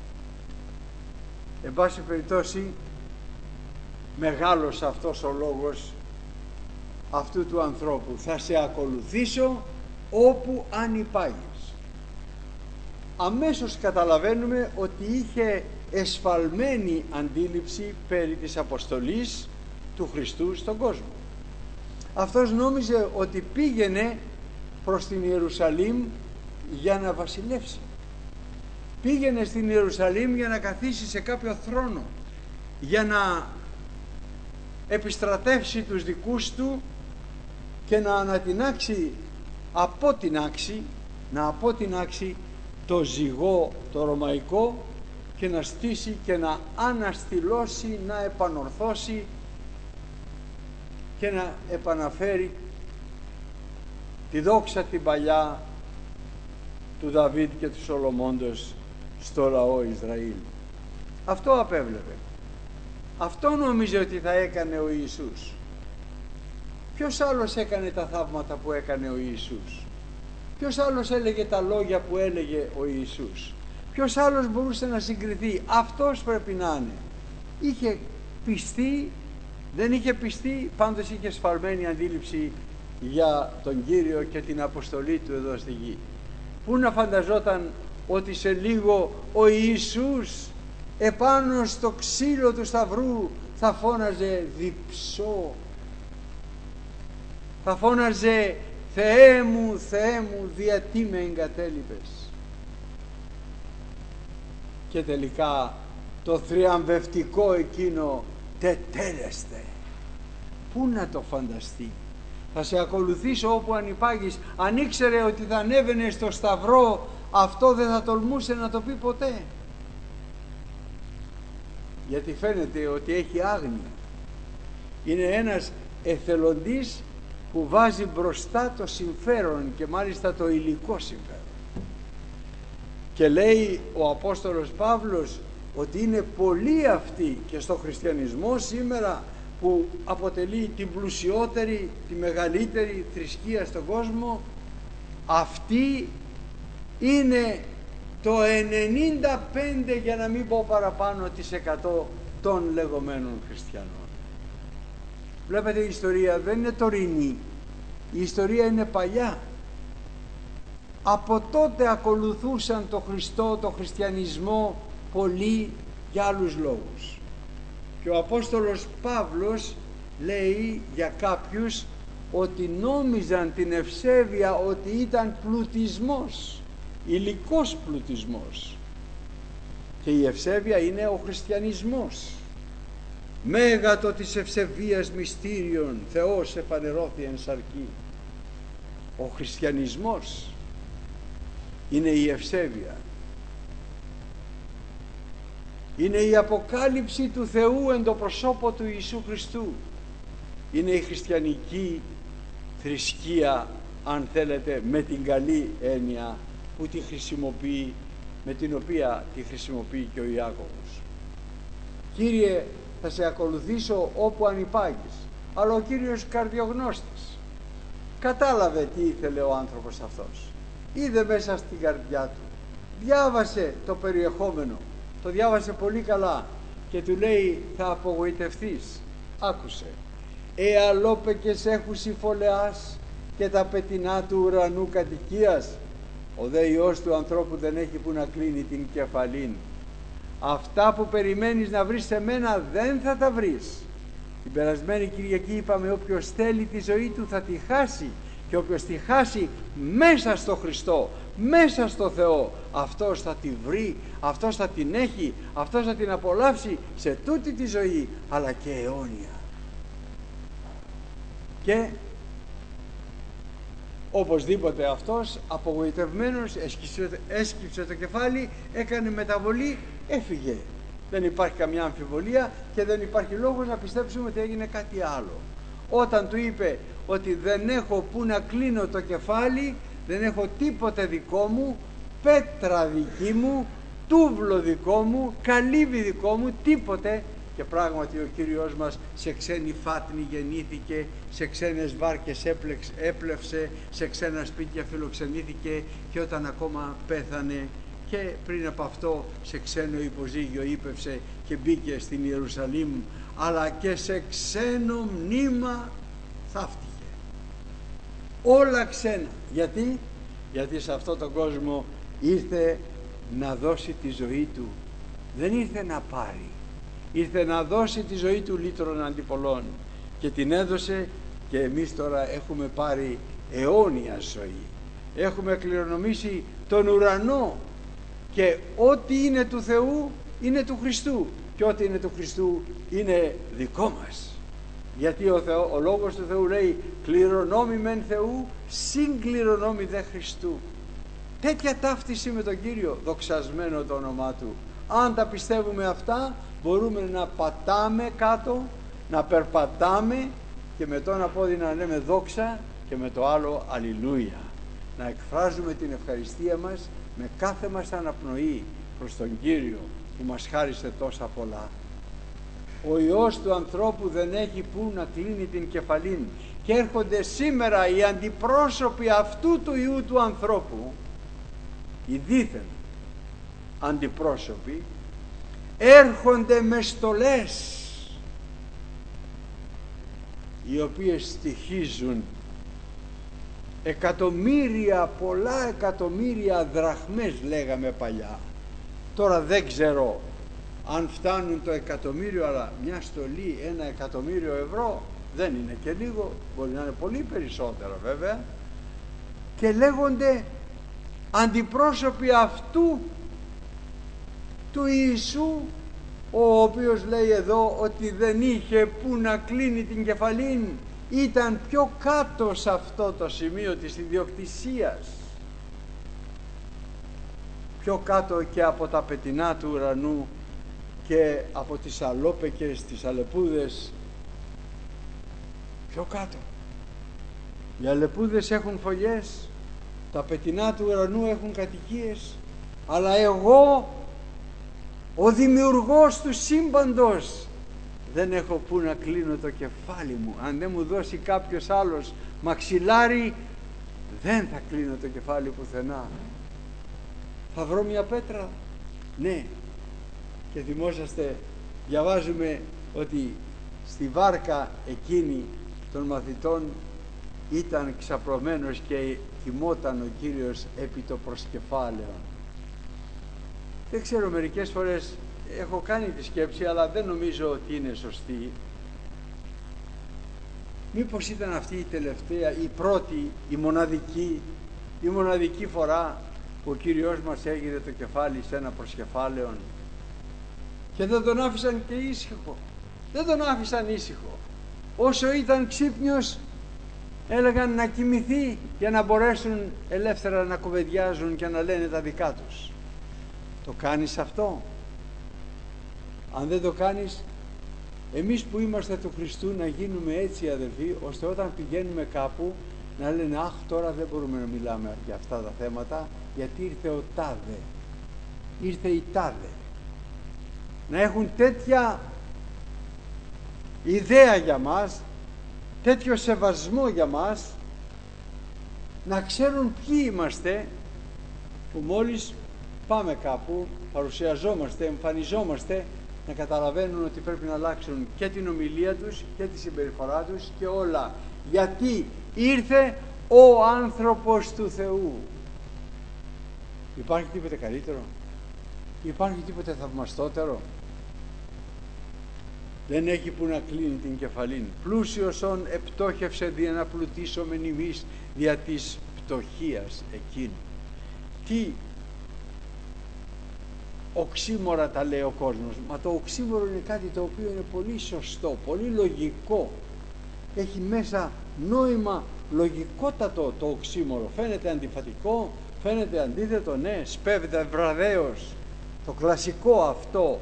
Εν πάση περιπτώσει, μεγάλος αυτός ο λόγος αυτού του ανθρώπου: θα σε ακολουθήσω όπου αν υπάγεις. Αμέσως καταλαβαίνουμε ότι είχε εσφαλμένη αντίληψη περί της αποστολής του Χριστού στον κόσμο. Αυτός νόμιζε ότι πήγαινε προς την Ιερουσαλήμ για να βασιλεύσει. Πήγαινε στην Ιερουσαλήμ για να καθίσει σε κάποιο θρόνο, για να επιστρατεύσει τους δικούς του και να ανατινάξει, αποτινάξει, να αποτινάξει το ζυγό το ρωμαϊκό και να στήσει και να αναστηλώσει, να επανορθώσει και να επαναφέρει τη δόξα την παλιά του Δαβίδ και του Σολομώντος στο λαό Ισραήλ. Αυτό απέβλεπε. Αυτό νόμιζε ότι θα έκανε ο Ιησούς. Ποιος άλλος έκανε τα θαύματα που έκανε ο Ιησούς? Ποιος άλλος έλεγε τα λόγια που έλεγε ο Ιησούς? Ποιος άλλος μπορούσε να συγκριθεί? Αυτός πρέπει να είναι. Είχε πιστεί, δεν είχε πιστεί, πάντως είχε σφαλμένη αντίληψη για τον Κύριο και την αποστολή του εδώ στη γη. Πού να φανταζόταν ότι σε λίγο ο Ιησούς επάνω στο ξύλο του σταυρού θα φώναζε διψώ, θα φώναζε Θεέ μου, Θεέ μου, γιατί με εγκατέλειπες? Και τελικά το θριαμβευτικό εκείνο τετέλεστε. Πού να το φανταστεί? Θα σε ακολουθήσω όπου ανυπάγεις. Αν ήξερε ότι θα ανέβαινε στο σταυρό, αυτό δεν θα τολμούσε να το πει ποτέ, γιατί φαίνεται ότι έχει άγνοια. Είναι ένας εθελοντής που βάζει μπροστά το συμφέρον, και μάλιστα το υλικό συμφέρον. Και λέει ο Απόστολος Παύλος ότι είναι πολλοί αυτοί και στο χριστιανισμό σήμερα που αποτελεί την πλουσιότερη, τη μεγαλύτερη θρησκεία στον κόσμο. Αυτή είναι το ενενήντα πέντε, για να μην πω παραπάνω, της εκατό των λεγόμενων χριστιανών. Βλέπετε, η ιστορία δεν είναι τωρινή, η ιστορία είναι παλιά. Από τότε ακολουθούσαν το Χριστό, το χριστιανισμό, πολλοί για άλλους λόγους. Και ο Απόστολος Παύλος λέει για κάποιους ότι νόμιζαν την ευσέβεια ότι ήταν πλουτισμός, υλικός πλουτισμός, και η ευσέβεια είναι ο χριστιανισμός. Μέγατο της ευσεβίας μυστήριον, Θεός επανερώθη εν σαρκή. Ο χριστιανισμός είναι η ευσέβεια, είναι η αποκάλυψη του Θεού εν το προσώπο του Ιησού Χριστού. Είναι η χριστιανική θρησκεία, αν θέλετε, με την καλή έννοια που τη χρησιμοποιεί, με την οποία τη χρησιμοποιεί και ο Ιάκωβος. Κύριε, θα σε ακολουθήσω όπου ανυπάγεις. Αλλά ο Κύριος καρδιογνώστης κατάλαβε τι ήθελε ο άνθρωπος αυτός. Είδε μέσα στην καρδιά του, διάβασε το περιεχόμενο, το διάβασε πολύ καλά και του λέει, θα απογοητευτείς. Άκουσε. «Ε αλόπεκες έχουσι φωλεάς και τα πετεινά του ουρανού κατοικίας, ο δε Υιός του ανθρώπου δεν έχει που να κλείνει την κεφαλήν. Αυτά που περιμένεις να βρεις σε μένα δεν θα τα βρεις. Την περασμένη Κυριακή είπαμε όποιος θέλει τη ζωή του θα τη χάσει, και όποιος τη χάσει μέσα στο Χριστό, μέσα στο Θεό, αυτός θα τη βρει, αυτός θα την έχει, αυτός θα την απολαύσει σε τούτη τη ζωή, αλλά και αιώνια. Και οπωσδήποτε αυτός απογοητευμένος έσκυψε, έσκυψε το κεφάλι, έκανε μεταβολή, έφυγε. Δεν υπάρχει καμιά αμφιβολία και δεν υπάρχει λόγος να πιστέψουμε ότι έγινε κάτι άλλο. Όταν του είπε ότι δεν έχω που να κλείνω το κεφάλι, δεν έχω τίποτε δικό μου, πέτρα δική μου, τούβλο δικό μου, καλύβι δικό μου, τίποτε. Και πράγματι ο Κύριος μας σε ξένη φάτνη γεννήθηκε, σε ξένες βάρκες έπλεξ, έπλευσε, σε ξένα σπίτια φιλοξενήθηκε, και όταν ακόμα πέθανε και πριν από αυτό σε ξένο υποζύγιο ύπευσε και μπήκε στην Ιερουσαλήμ, αλλά και σε ξένο μνήμα θαύτηκε. Όλα ξένα. Γιατί? Γιατί σε αυτόν τον κόσμο ήρθε να δώσει τη ζωή του. Δεν ήρθε να πάρει. Ήρθε να δώσει τη ζωή του λύτρων αντιπολών, και την έδωσε, και εμείς τώρα έχουμε πάρει αιώνια ζωή. Έχουμε κληρονομήσει τον ουρανό, και ό,τι είναι του Θεού είναι του Χριστού, και ό,τι είναι του Χριστού είναι δικό μας. Γιατί ο, Θεό, ο Λόγος του Θεού λέει κληρονόμη μεν Θεού, συγκληρονόμη δε Χριστού. Τέτοια ταύτιση με τον Κύριο, δοξασμένο το όνομά Του. Αν τα πιστεύουμε αυτά, μπορούμε να πατάμε κάτω, να περπατάμε, και με το ένα πόδι να λέμε δόξα και με το άλλο αλληλούια. Να εκφράζουμε την ευχαριστία μας με κάθε μας αναπνοή προς τον Κύριο που μας χάρισε τόσα πολλά. Ο Υιός του ανθρώπου δεν έχει που να κλείνει την κεφαλήν, και έρχονται σήμερα οι αντιπρόσωποι αυτού του Υιού του ανθρώπου, οι δίθεν αντιπρόσωποι, έρχονται με στολές οι οποίες στοιχίζουν εκατομμύρια, πολλά εκατομμύρια δραχμές λέγαμε παλιά. Τώρα δεν ξέρω αν φτάνουν το εκατομμύριο, αλλά μια στολή ένα εκατομμύριο ευρώ δεν είναι και λίγο, μπορεί να είναι πολύ περισσότερο βέβαια, και λέγονται αντιπρόσωποι αυτού του Ιησού, ο οποίος λέει εδώ ότι δεν είχε που να κλείνει την κεφαλήν, ήταν πιο κάτω σε αυτό το σημείο της ιδιοκτησίας, πιο κάτω και από τα πετεινά του ουρανού και από τις αλόπεκες, τις αλεπούδες, πιο κάτω. Οι αλεπούδες έχουν φωλιές, τα πετεινά του ουρανού έχουν κατοικίες, αλλά εγώ, ο δημιουργός του σύμπαντος, δεν έχω που να κλείνω το κεφάλι μου. Αν δεν μου δώσει κάποιος άλλος μαξιλάρι, δεν θα κλείνω το κεφάλι πουθενά. Θα βρω μια πέτρα, ναι, και θυμόσαστε, διαβάζουμε ότι στη βάρκα εκείνη των μαθητών ήταν ξαπλωμένος και κοιμόταν ο Κύριος επί το προσκεφάλαιο. Δεν ξέρω, μερικές φορές έχω κάνει τη σκέψη, αλλά δεν νομίζω ότι είναι σωστή. Μήπως ήταν αυτή η τελευταία, η πρώτη, η μοναδική, η μοναδική φορά που ο Κύριος μας έγινε το κεφάλι σε ένα προσκεφάλαιο, και δεν τον άφησαν και ήσυχο. Δεν τον άφησαν ήσυχο. Όσο ήταν ξύπνιος, έλεγαν να κοιμηθεί για να μπορέσουν ελεύθερα να κουβεντιάζουν και να λένε τα δικά τους. Το κάνεις αυτό? Αν δεν το κάνεις, εμείς που είμαστε του Χριστού να γίνουμε έτσι αδελφοί, ώστε όταν πηγαίνουμε κάπου να λένε αχ, τώρα δεν μπορούμε να μιλάμε για αυτά τα θέματα, γιατί ήρθε ο τάδε, ήρθε η τάδε. Να έχουν τέτοια ιδέα για μας, τέτοιο σεβασμό για μας, να ξέρουν ποιοι είμαστε, που μόλις πάμε κάπου, παρουσιαζόμαστε, εμφανιζόμαστε, να καταλαβαίνουν ότι πρέπει να αλλάξουν και την ομιλία τους και τη συμπεριφορά τους και όλα. Γιατί ήρθε ο άνθρωπος του Θεού. Υπάρχει τίποτε καλύτερο? Υπάρχει τίποτε θαυμαστότερο? Δεν έχει που να κλείνει την κεφαλήν. Πλούσιος ον επτόχευσε δια να πλουτίσομεν ημείς δια της πτωχίας εκείνου. Τι οξύμορα τα λέει ο κόσμος. Μα το οξύμορο είναι κάτι το οποίο είναι πολύ σωστό, πολύ λογικό. Έχει μέσα νόημα λογικότατο το οξύμορο. Φαίνεται αντιφατικό, φαίνεται αντίθετο, ναι, σπέβδεται βραδέως. Το κλασικό αυτό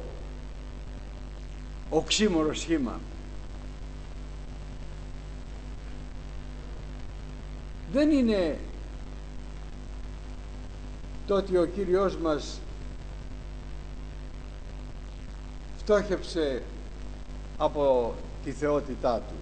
οξύμορο σχήμα. Δεν είναι το ότι ο Κύριος μας φτώχευσε από τη θεότητά Του.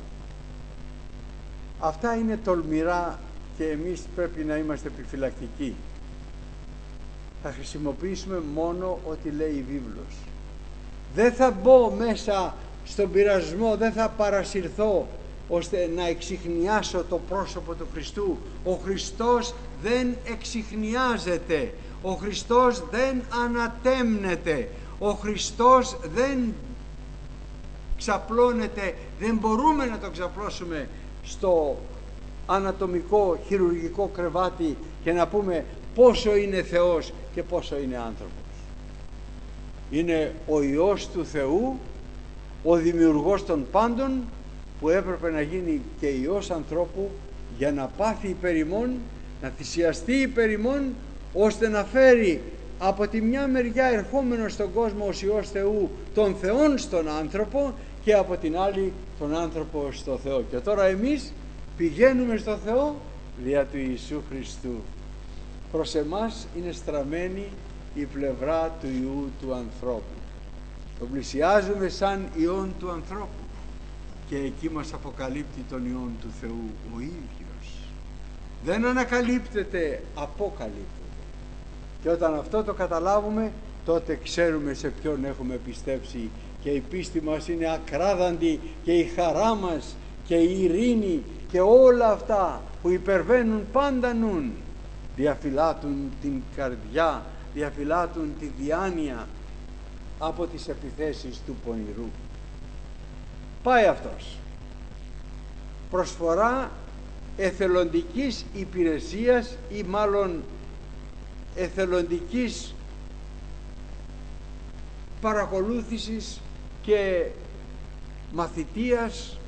Αυτά είναι τολμηρά και εμείς πρέπει να είμαστε επιφυλακτικοί. Θα χρησιμοποιήσουμε μόνο ό,τι λέει η βίβλος. Δεν θα μπω μέσα στον πειρασμό, δεν θα παρασυρθώ ώστε να εξιχνιάσω το πρόσωπο του Χριστού. Ο Χριστός δεν εξιχνιάζεται, ο Χριστός δεν ανατέμνεται, ο Χριστός δεν ξαπλώνεται, δεν μπορούμε να το ξαπλώσουμε στο ανατομικό χειρουργικό κρεβάτι και να πούμε πόσο είναι Θεός και πόσο είναι άνθρωπος. Είναι ο Υιός του Θεού, ο δημιουργός των πάντων, που έπρεπε να γίνει και Υιός ανθρώπου για να πάθει υπέρ ημών, να θυσιαστεί υπέρ ημών, ώστε να φέρει από τη μια μεριά ερχόμενο στον κόσμο ως Υιός Θεού τον Θεόν στον άνθρωπο και από την άλλη τον άνθρωπο στο Θεό. Και τώρα εμείς πηγαίνουμε στο Θεό δια του Ιησού Χριστού. Προς εμάς είναι στραμμένη η πλευρά του Υιού του ανθρώπου. Τον πλησιάζουμε σαν Υιόν του ανθρώπου και εκεί μας αποκαλύπτει τον Υιόν του Θεού ο ίδιος. Δεν ανακαλύπτεται, αποκαλύπτεται. Και όταν αυτό το καταλάβουμε, τότε ξέρουμε σε ποιον έχουμε πιστέψει και η πίστη μας είναι ακράδαντη και η χαρά μας και η ειρήνη και όλα αυτά που υπερβαίνουν πάντα νουν διαφυλάτουν την καρδιά, διαφυλάτουν τη διάνοια από τις επιθέσεις του πονηρού. Πάει αυτός. Προσφορά εθελοντικής υπηρεσίας ή μάλλον εθελοντικής παρακολούθησης και μαθητείας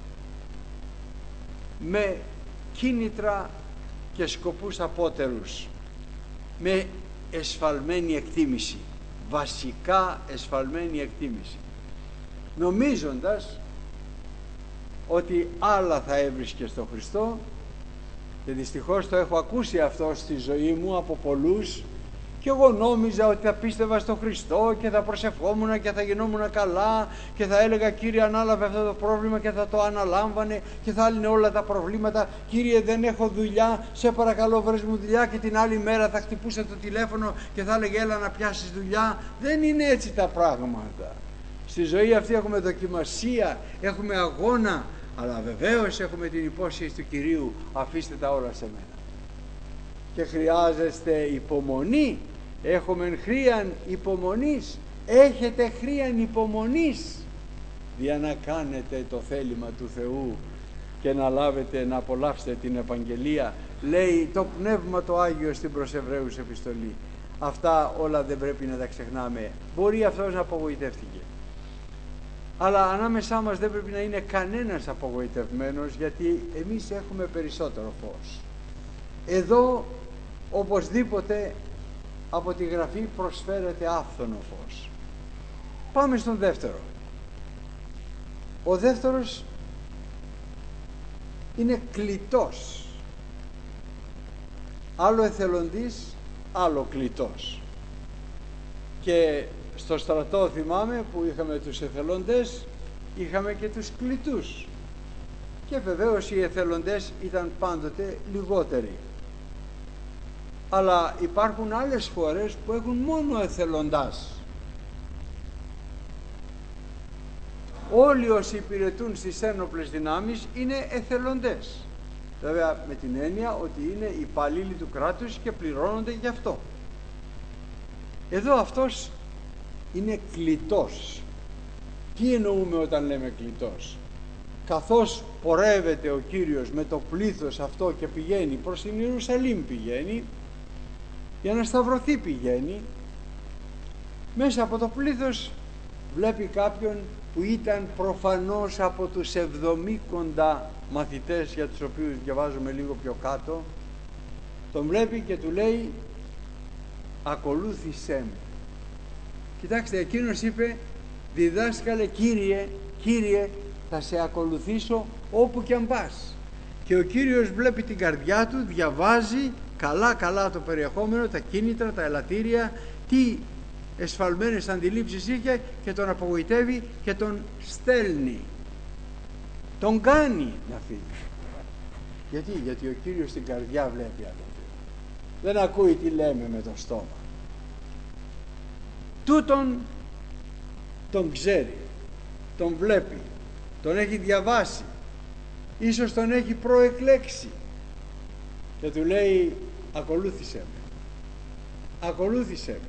με κίνητρα και σκοπούς απότερους, με εσφαλμένη εκτίμηση, βασικά εσφαλμένη εκτίμηση, νομίζοντας ότι άλλα θα έβρισκε στο Χριστό. Και δυστυχώς το έχω ακούσει αυτό στη ζωή μου από πολλούς και εγώ νόμιζα ότι θα πίστευα στο Χριστό και θα προσευχόμουν και θα γινόμουν καλά και θα έλεγα Κύριε ανάλαβε αυτό το πρόβλημα και θα το αναλάμβανε και θα έλυνε όλα τα προβλήματα. Κύριε δεν έχω δουλειά, σε παρακαλώ βρες μου δουλειά, και την άλλη μέρα θα χτυπούσα το τηλέφωνο και θα έλεγε έλα να πιάσεις δουλειά. Δεν είναι έτσι τα πράγματα. Στη ζωή αυτή έχουμε δοκιμασία, έχουμε αγώνα, αλλά βεβαίως έχουμε την υπόσχεση του Κυρίου αφήστε τα όλα σε μένα. Και χρειάζεστε υπομονή. Έχουμε χρίαν υπομονής. Έχετε χρίαν υπομονής για να κάνετε το θέλημα του Θεού και να λάβετε, να απολαύσετε την Επαγγελία. Λέει το Πνεύμα το Άγιο στην προς Εβραίους επιστολή. Αυτά όλα δεν πρέπει να τα ξεχνάμε. Μπορεί αυτός να απογοητεύτηκε, αλλά ανάμεσά μας δεν πρέπει να είναι κανένας απογοητευμένος, γιατί εμείς έχουμε περισσότερο φως. Εδώ οπωσδήποτε από τη Γραφή προσφέρεται άφθονο φως. Πάμε στον δεύτερο. Ο δεύτερος είναι κλητός. Άλλο εθελοντής, άλλο κλητός. Και στο στρατό θυμάμαι που είχαμε τους εθελοντές, είχαμε και τους κλητούς. Και βεβαίως οι εθελοντές ήταν πάντοτε λιγότεροι. Αλλά υπάρχουν άλλες φορές που έχουν μόνο εθελοντάς. Όλοι όσοι υπηρετούν στις ένοπλες δυνάμεις είναι εθελοντές. Βέβαια με την έννοια ότι είναι υπαλλήλοι του κράτους και πληρώνονται γι' αυτό. Εδώ αυτός είναι κλητός. Τι εννοούμε όταν λέμε κλητός? Καθώς πορεύεται ο Κύριος με το πλήθος αυτό και πηγαίνει προς την Ιερουσαλήμ, πηγαίνει για να σταυρωθεί, πηγαίνει, μέσα από το πλήθος βλέπει κάποιον που ήταν προφανώς από τους εβδομήκοντα μαθητές, για τους οποίους διαβάζουμε λίγο πιο κάτω. Τον βλέπει και του λέει, ακολούθησέ με. Κοιτάξτε, εκείνος είπε, διδάσκαλε, Κύριε, Κύριε, θα σε ακολουθήσω όπου και αν πας. Και ο Κύριος βλέπει την καρδιά του, διαβάζει καλά καλά το περιεχόμενο, τα κίνητρα, τα ελαττήρια, τι εσφαλμένες αντιλήψεις είχε, και τον απογοητεύει και τον στέλνει, τον κάνει να φύγει. Γιατί, γιατί ο Κύριος στην καρδιά βλέπει άλλο. Δεν ακούει τι λέμε με το στόμα. Τούτον τον ξέρει, τον βλέπει, τον έχει διαβάσει, ίσως τον έχει προεκλέξει και του λέει, ακολούθησέ με, ακολούθησέ με.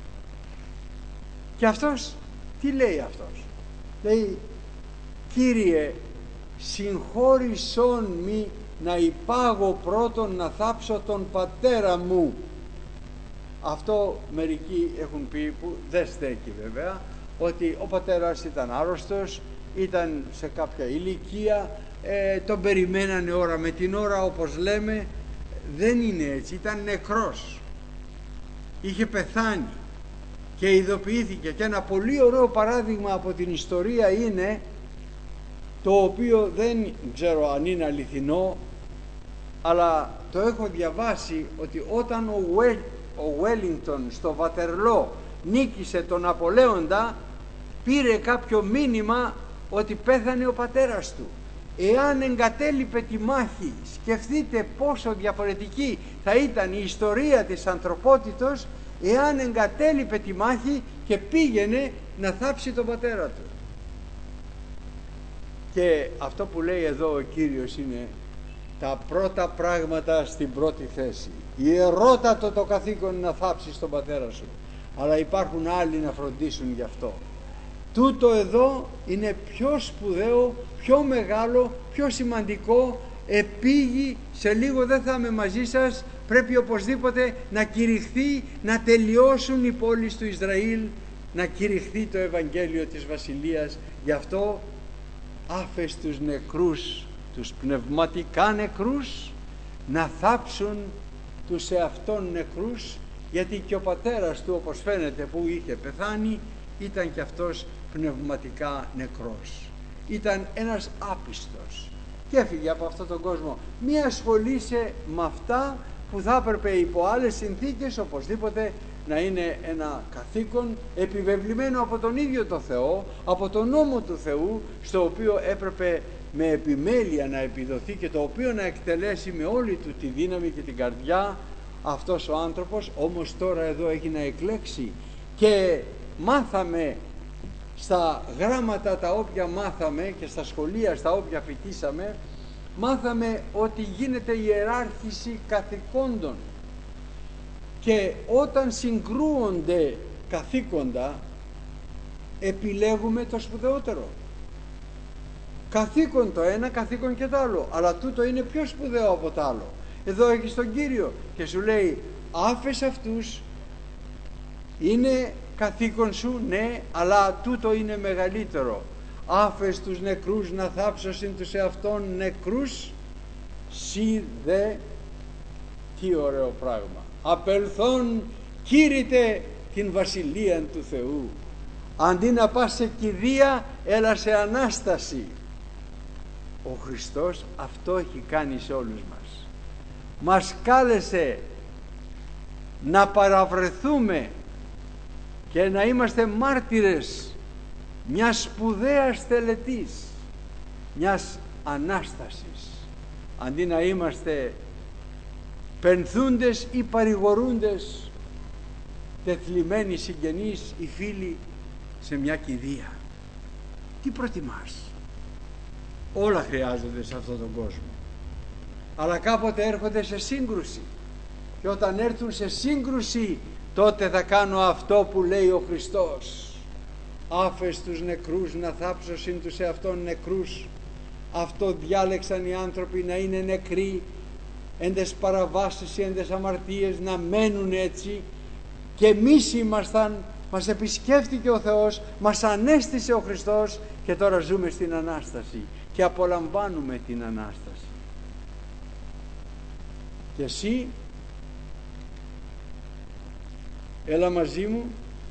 Και αυτός τι λέει αυτός? Λέει, Κύριε, συγχώρησόν μη να υπάγω πρώτον να θάψω τον πατέρα μου. Αυτό μερικοί έχουν πει, που δεν στέκει βέβαια, ότι ο πατέρας ήταν άρρωστος, ήταν σε κάποια ηλικία, ε, τον περιμένανε ώρα με την ώρα, όπως λέμε. Δεν είναι έτσι, ήταν νεκρός, είχε πεθάνει και ειδοποιήθηκε. Και ένα πολύ ωραίο παράδειγμα από την ιστορία είναι, το οποίο δεν ξέρω αν είναι αληθινό, αλλά το έχω διαβάσει, ότι όταν ο, Ουέ, ο Βέλινγκτον στο Βατερλό νίκησε τον Ναπολέοντα, πήρε κάποιο μήνυμα ότι πέθανε ο πατέρας του. Εάν εγκατέλειπε τη μάχη, σκεφτείτε πόσο διαφορετική θα ήταν η ιστορία της ανθρωπότητος εάν εγκατέλειπε τη μάχη και πήγαινε να θάψει τον πατέρα του. Και αυτό που λέει εδώ ο Κύριος είναι τα πρώτα πράγματα στην πρώτη θέση. Ιερότατο το καθήκον να θάψεις τον πατέρα σου, αλλά υπάρχουν άλλοι να φροντίσουν γι' αυτό. Τούτο εδώ είναι πιο σπουδαίο, πιο μεγάλο, πιο σημαντικό. Επήγει, σε λίγο δεν θα είμαι μαζί σας, πρέπει οπωσδήποτε να κηρυχθεί, να τελειώσουν οι πόλεις του Ισραήλ, να κηρυχθεί το Ευαγγέλιο της Βασιλείας. Γι' αυτό άφες τους νεκρούς, τους πνευματικά νεκρούς, να θάψουν τους εαυτόν νεκρούς, γιατί και ο πατέρας του, όπως φαίνεται, που είχε πεθάνει, ήταν και αυτός πνευματικά νεκρός. Ήταν ένας άπιστος και έφυγε από αυτόν τον κόσμο. Μη ασχολείσαι με αυτά που θα έπρεπε υπό άλλες συνθήκες οπωσδήποτε να είναι ένα καθήκον επιβεβλημένο από τον ίδιο το Θεό, από τον νόμο του Θεού, στο οποίο έπρεπε με επιμέλεια να επιδοθεί και το οποίο να εκτελέσει με όλη του τη δύναμη και την καρδιά αυτός ο άνθρωπος. Όμως τώρα εδώ έχει να εκλέξει, και μάθαμε στα γράμματα τα οποία μάθαμε και στα σχολεία στα οποία φοιτήσαμε, μάθαμε ότι γίνεται ιεράρχηση καθηκόντων, και όταν συγκρούονται καθήκοντα επιλέγουμε το σπουδαιότερο. Καθήκον το ένα, καθήκον και το άλλο, αλλά τούτο είναι πιο σπουδαίο από το άλλο. Εδώ έχεις τον Κύριο και σου λέει, άφες αυτούς, είναι καθήκον σου, ναι, αλλά τούτο είναι μεγαλύτερο. Άφες τους νεκρούς να θάψωσιν τους εαυτόν νεκρούς, σι δε, τι ωραίο πράγμα, απελθόν κήρυτε την βασιλεία του Θεού. Αντί να πας σε κηδεία, έλα σε Ανάσταση. Ο Χριστός αυτό έχει κάνει σε όλους μας. Μας κάλεσε να παραβρεθούμε και να είμαστε μάρτυρες μιας σπουδαίας τελετής, μιας Ανάστασης, αντί να είμαστε πενθούντες ή παρηγορούντες, τεθλιμμένοι συγγενείς ή φίλοι σε μια κηδεία. Τι προτιμάς? Όλα χρειάζονται σε αυτόν τον κόσμο, αλλά κάποτε έρχονται σε σύγκρουση, και όταν έρθουν σε σύγκρουση τότε θα κάνω αυτό που λέει ο Χριστός. άφες τους νεκρούς να θάψωσιν τους εαυτόν νεκρούς. Αυτό διάλεξαν οι άνθρωποι, να είναι νεκροί εν τες παραβάσεις ή εν τες αμαρτίες, να μένουν έτσι. Και εμείς ήμασταν, μας επισκέφτηκε ο Θεός, μας ανέστησε ο Χριστός και τώρα ζούμε στην Ανάσταση και απολαμβάνουμε την Ανάσταση. Και εσύ έλα μαζί μου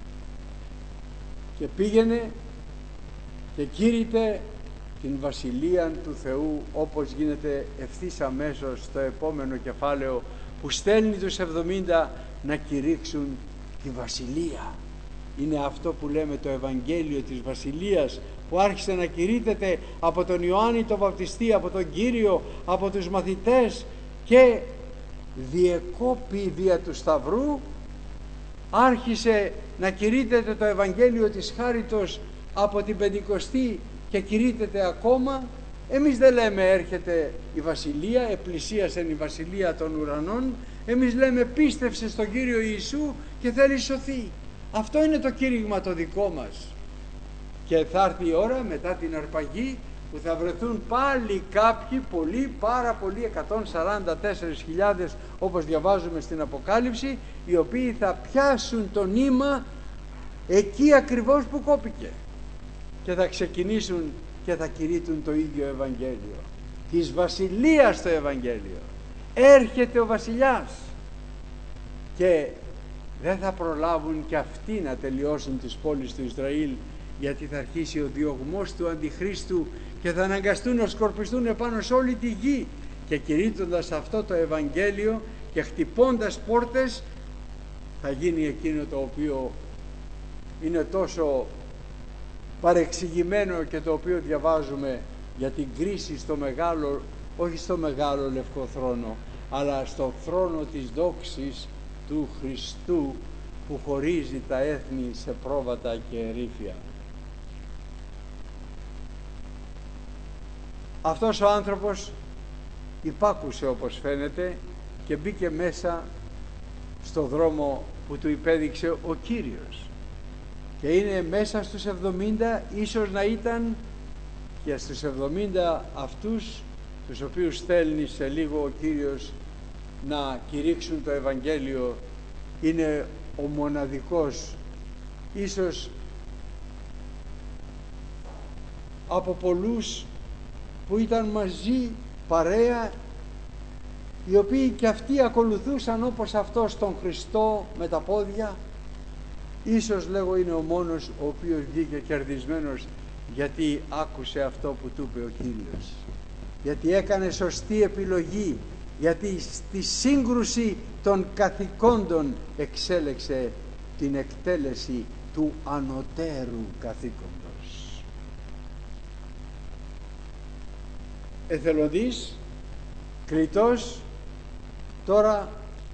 και πήγαινε και κήρυτε την Βασιλεία του Θεού, όπως γίνεται ευθύς αμέσως στο επόμενο κεφάλαιο που στέλνει τους εβδομήντα να κηρύξουν τη Βασιλεία. Είναι αυτό που λέμε το Ευαγγέλιο της Βασιλείας, που άρχισε να κηρύττεται από τον Ιωάννη τον Βαπτιστή, από τον Κύριο, από τους μαθητές, και διεκόπη δια του Σταυρού. Άρχισε να κηρύττεται το Ευαγγέλιο της Χάριτος από την Πεντηκοστή και κηρύττεται ακόμα. Εμείς δεν λέμε έρχεται η Βασιλεία, επλησίασεν η Βασιλεία των ουρανών. Εμείς λέμε πίστευσε στον Κύριο Ιησού και θέλει σωθεί. Αυτό είναι το κήρυγμα το δικό μας. Και θα έρθει η ώρα μετά την αρπαγή που θα βρεθούν πάλι κάποιοι, πολλοί, πάρα πολλοί, εκατόν σαράντα τέσσερις χιλιάδες όπως διαβάζουμε στην Αποκάλυψη, οι οποίοι θα πιάσουν το νήμα εκεί ακριβώς που κόπηκε και θα ξεκινήσουν και θα κηρύττουν το ίδιο Ευαγγέλιο της Βασιλείας. Το Ευαγγέλιο έρχεται ο Βασιλιάς και δεν θα προλάβουν και αυτοί να τελειώσουν τις πόλεις του Ισραήλ, γιατί θα αρχίσει ο διωγμός του Αντιχρίστου και θα αναγκαστούν να σκορπιστούν επάνω σε όλη τη γη, και κηρύττοντας αυτό το Ευαγγέλιο και χτυπώντας πόρτες θα γίνει εκείνο το οποίο είναι τόσο παρεξηγημένο και το οποίο διαβάζουμε για την κρίση στο μεγάλο, όχι στο μεγάλο λευκό θρόνο, αλλά στο θρόνο της δόξης του Χριστού που χωρίζει τα έθνη σε πρόβατα και ερήφια. Αυτός ο άνθρωπος υπάκουσε, όπως φαίνεται, και μπήκε μέσα στο δρόμο που του υπέδειξε ο Κύριος, και είναι μέσα στους εβδομήντα, ίσως να ήταν και στους εβδομήντα αυτούς τους οποίους στέλνει σε λίγο ο Κύριος να κηρύξουν το Ευαγγέλιο. Είναι ο μοναδικός, ίσως από πολλούς που ήταν μαζί παρέα, οι οποίοι και αυτοί ακολουθούσαν όπως αυτός τον Χριστό με τα πόδια. Ίσως λέγω είναι ο μόνος ο οποίος βγήκε κερδισμένος, γιατί άκουσε αυτό που του είπε ο Κύριος, γιατί έκανε σωστή επιλογή, γιατί στη σύγκρουση των καθηκόντων εξέλεξε την εκτέλεση του ανωτέρου καθήκοντος. Εθελοντής, κλητός, τώρα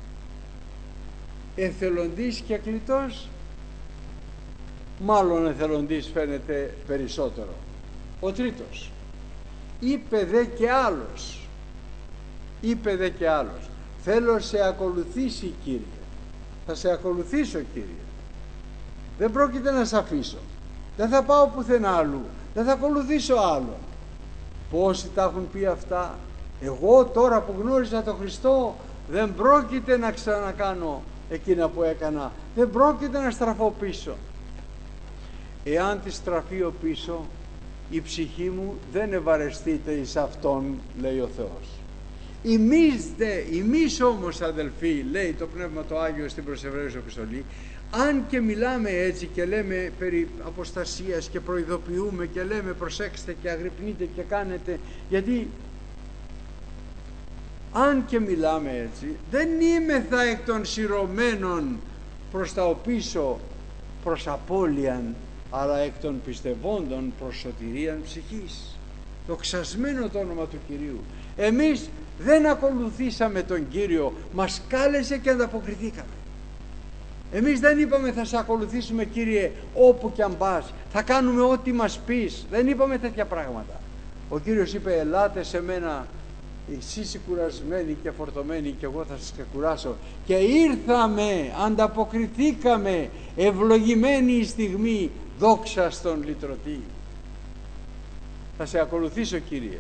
εθελοντής και κλητός, μάλλον εθελοντής φαίνεται περισσότερο. Ο τρίτος, είπε δε και άλλος, είπε δε και άλλος, θέλω σε ακολουθήσει Κύριε, θα σε ακολουθήσω Κύριε, δεν πρόκειται να σε αφήσω, δεν θα πάω πουθενά αλλού, δεν θα ακολουθήσω άλλον. Πόσοι τα έχουν πει αυτά? Εγώ τώρα που γνώριζα τον Χριστό δεν πρόκειται να ξανακάνω εκείνα που έκανα, δεν πρόκειται να στραφώ πίσω. Εάν τη στραφεί ο πίσω, η ψυχή μου δεν ευαρεστείται εις αυτόν, λέει ο Θεός. Εμείς δε, εμείς όμως αδελφοί, λέει το Πνεύμα το Άγιο στην προς Εβραίους επιστολή, αν και μιλάμε έτσι και λέμε περί αποστασίας και προειδοποιούμε και λέμε προσέξτε και αγρυπνείτε και κάνετε, γιατί αν και μιλάμε έτσι δεν είμαι θα εκ των σειρωμένων προς τα οπίσω προς απώλειαν, αλλά εκ των πιστευόντων προς σωτηρίαν ψυχής. Δοξασμένο το όνομα του Κυρίου. Εμείς δεν ακολουθήσαμε τον Κύριο, μας κάλεσε και ανταποκριθήκαμε. Εμείς δεν είπαμε θα σε ακολουθήσουμε Κύριε όπου κι αν πας, θα κάνουμε ό,τι μας πεις. Δεν είπαμε τέτοια πράγματα. Ο Κύριος είπε ελάτε σε μένα εσείς οι κουρασμένοι και φορτωμένοι και εγώ θα σας ξεκουράσω. Και ήρθαμε, ανταποκριθήκαμε, ευλογημένη η στιγμή, δόξα στον λυτρωτή. Θα σε ακολουθήσω, Κύριε,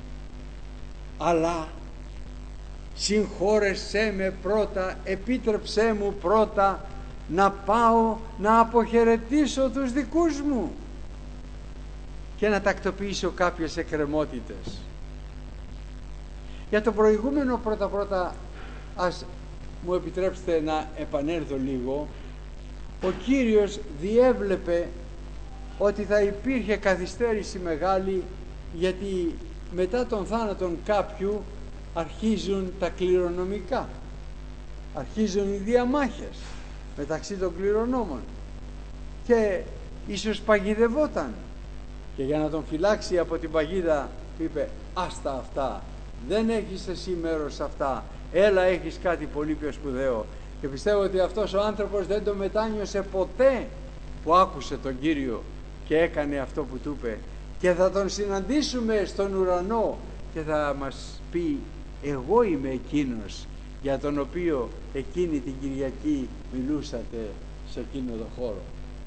αλλά συγχώρεσέ με πρώτα, επίτρεψέ μου πρώτα να πάω να αποχαιρετήσω τους δικούς μου και να τακτοποιήσω κάποιες εκκρεμότητες. Για το προηγούμενο πρώτα πρώτα ας μου επιτρέψετε να επανέλθω λίγο. Ο Κύριος διέβλεπε ότι θα υπήρχε καθυστέρηση μεγάλη, γιατί μετά τον θάνατον κάποιου αρχίζουν τα κληρονομικά, αρχίζουν οι διαμάχες μεταξύ των κληρονόμων και ίσως παγιδευόταν, και για να τον φυλάξει από την παγίδα είπε άστα αυτά, δεν έχεις εσύ μέρος σε αυτά, έλα έχεις κάτι πολύ πιο σπουδαίο. Και πιστεύω ότι αυτός ο άνθρωπος δεν το μετάνιωσε ποτέ που άκουσε τον Κύριο και έκανε αυτό που του είπε, και θα τον συναντήσουμε στον ουρανό και θα μας πει εγώ είμαι εκείνος για τον οποίο εκείνη την Κυριακή μιλούσατε σε εκείνο το χώρο.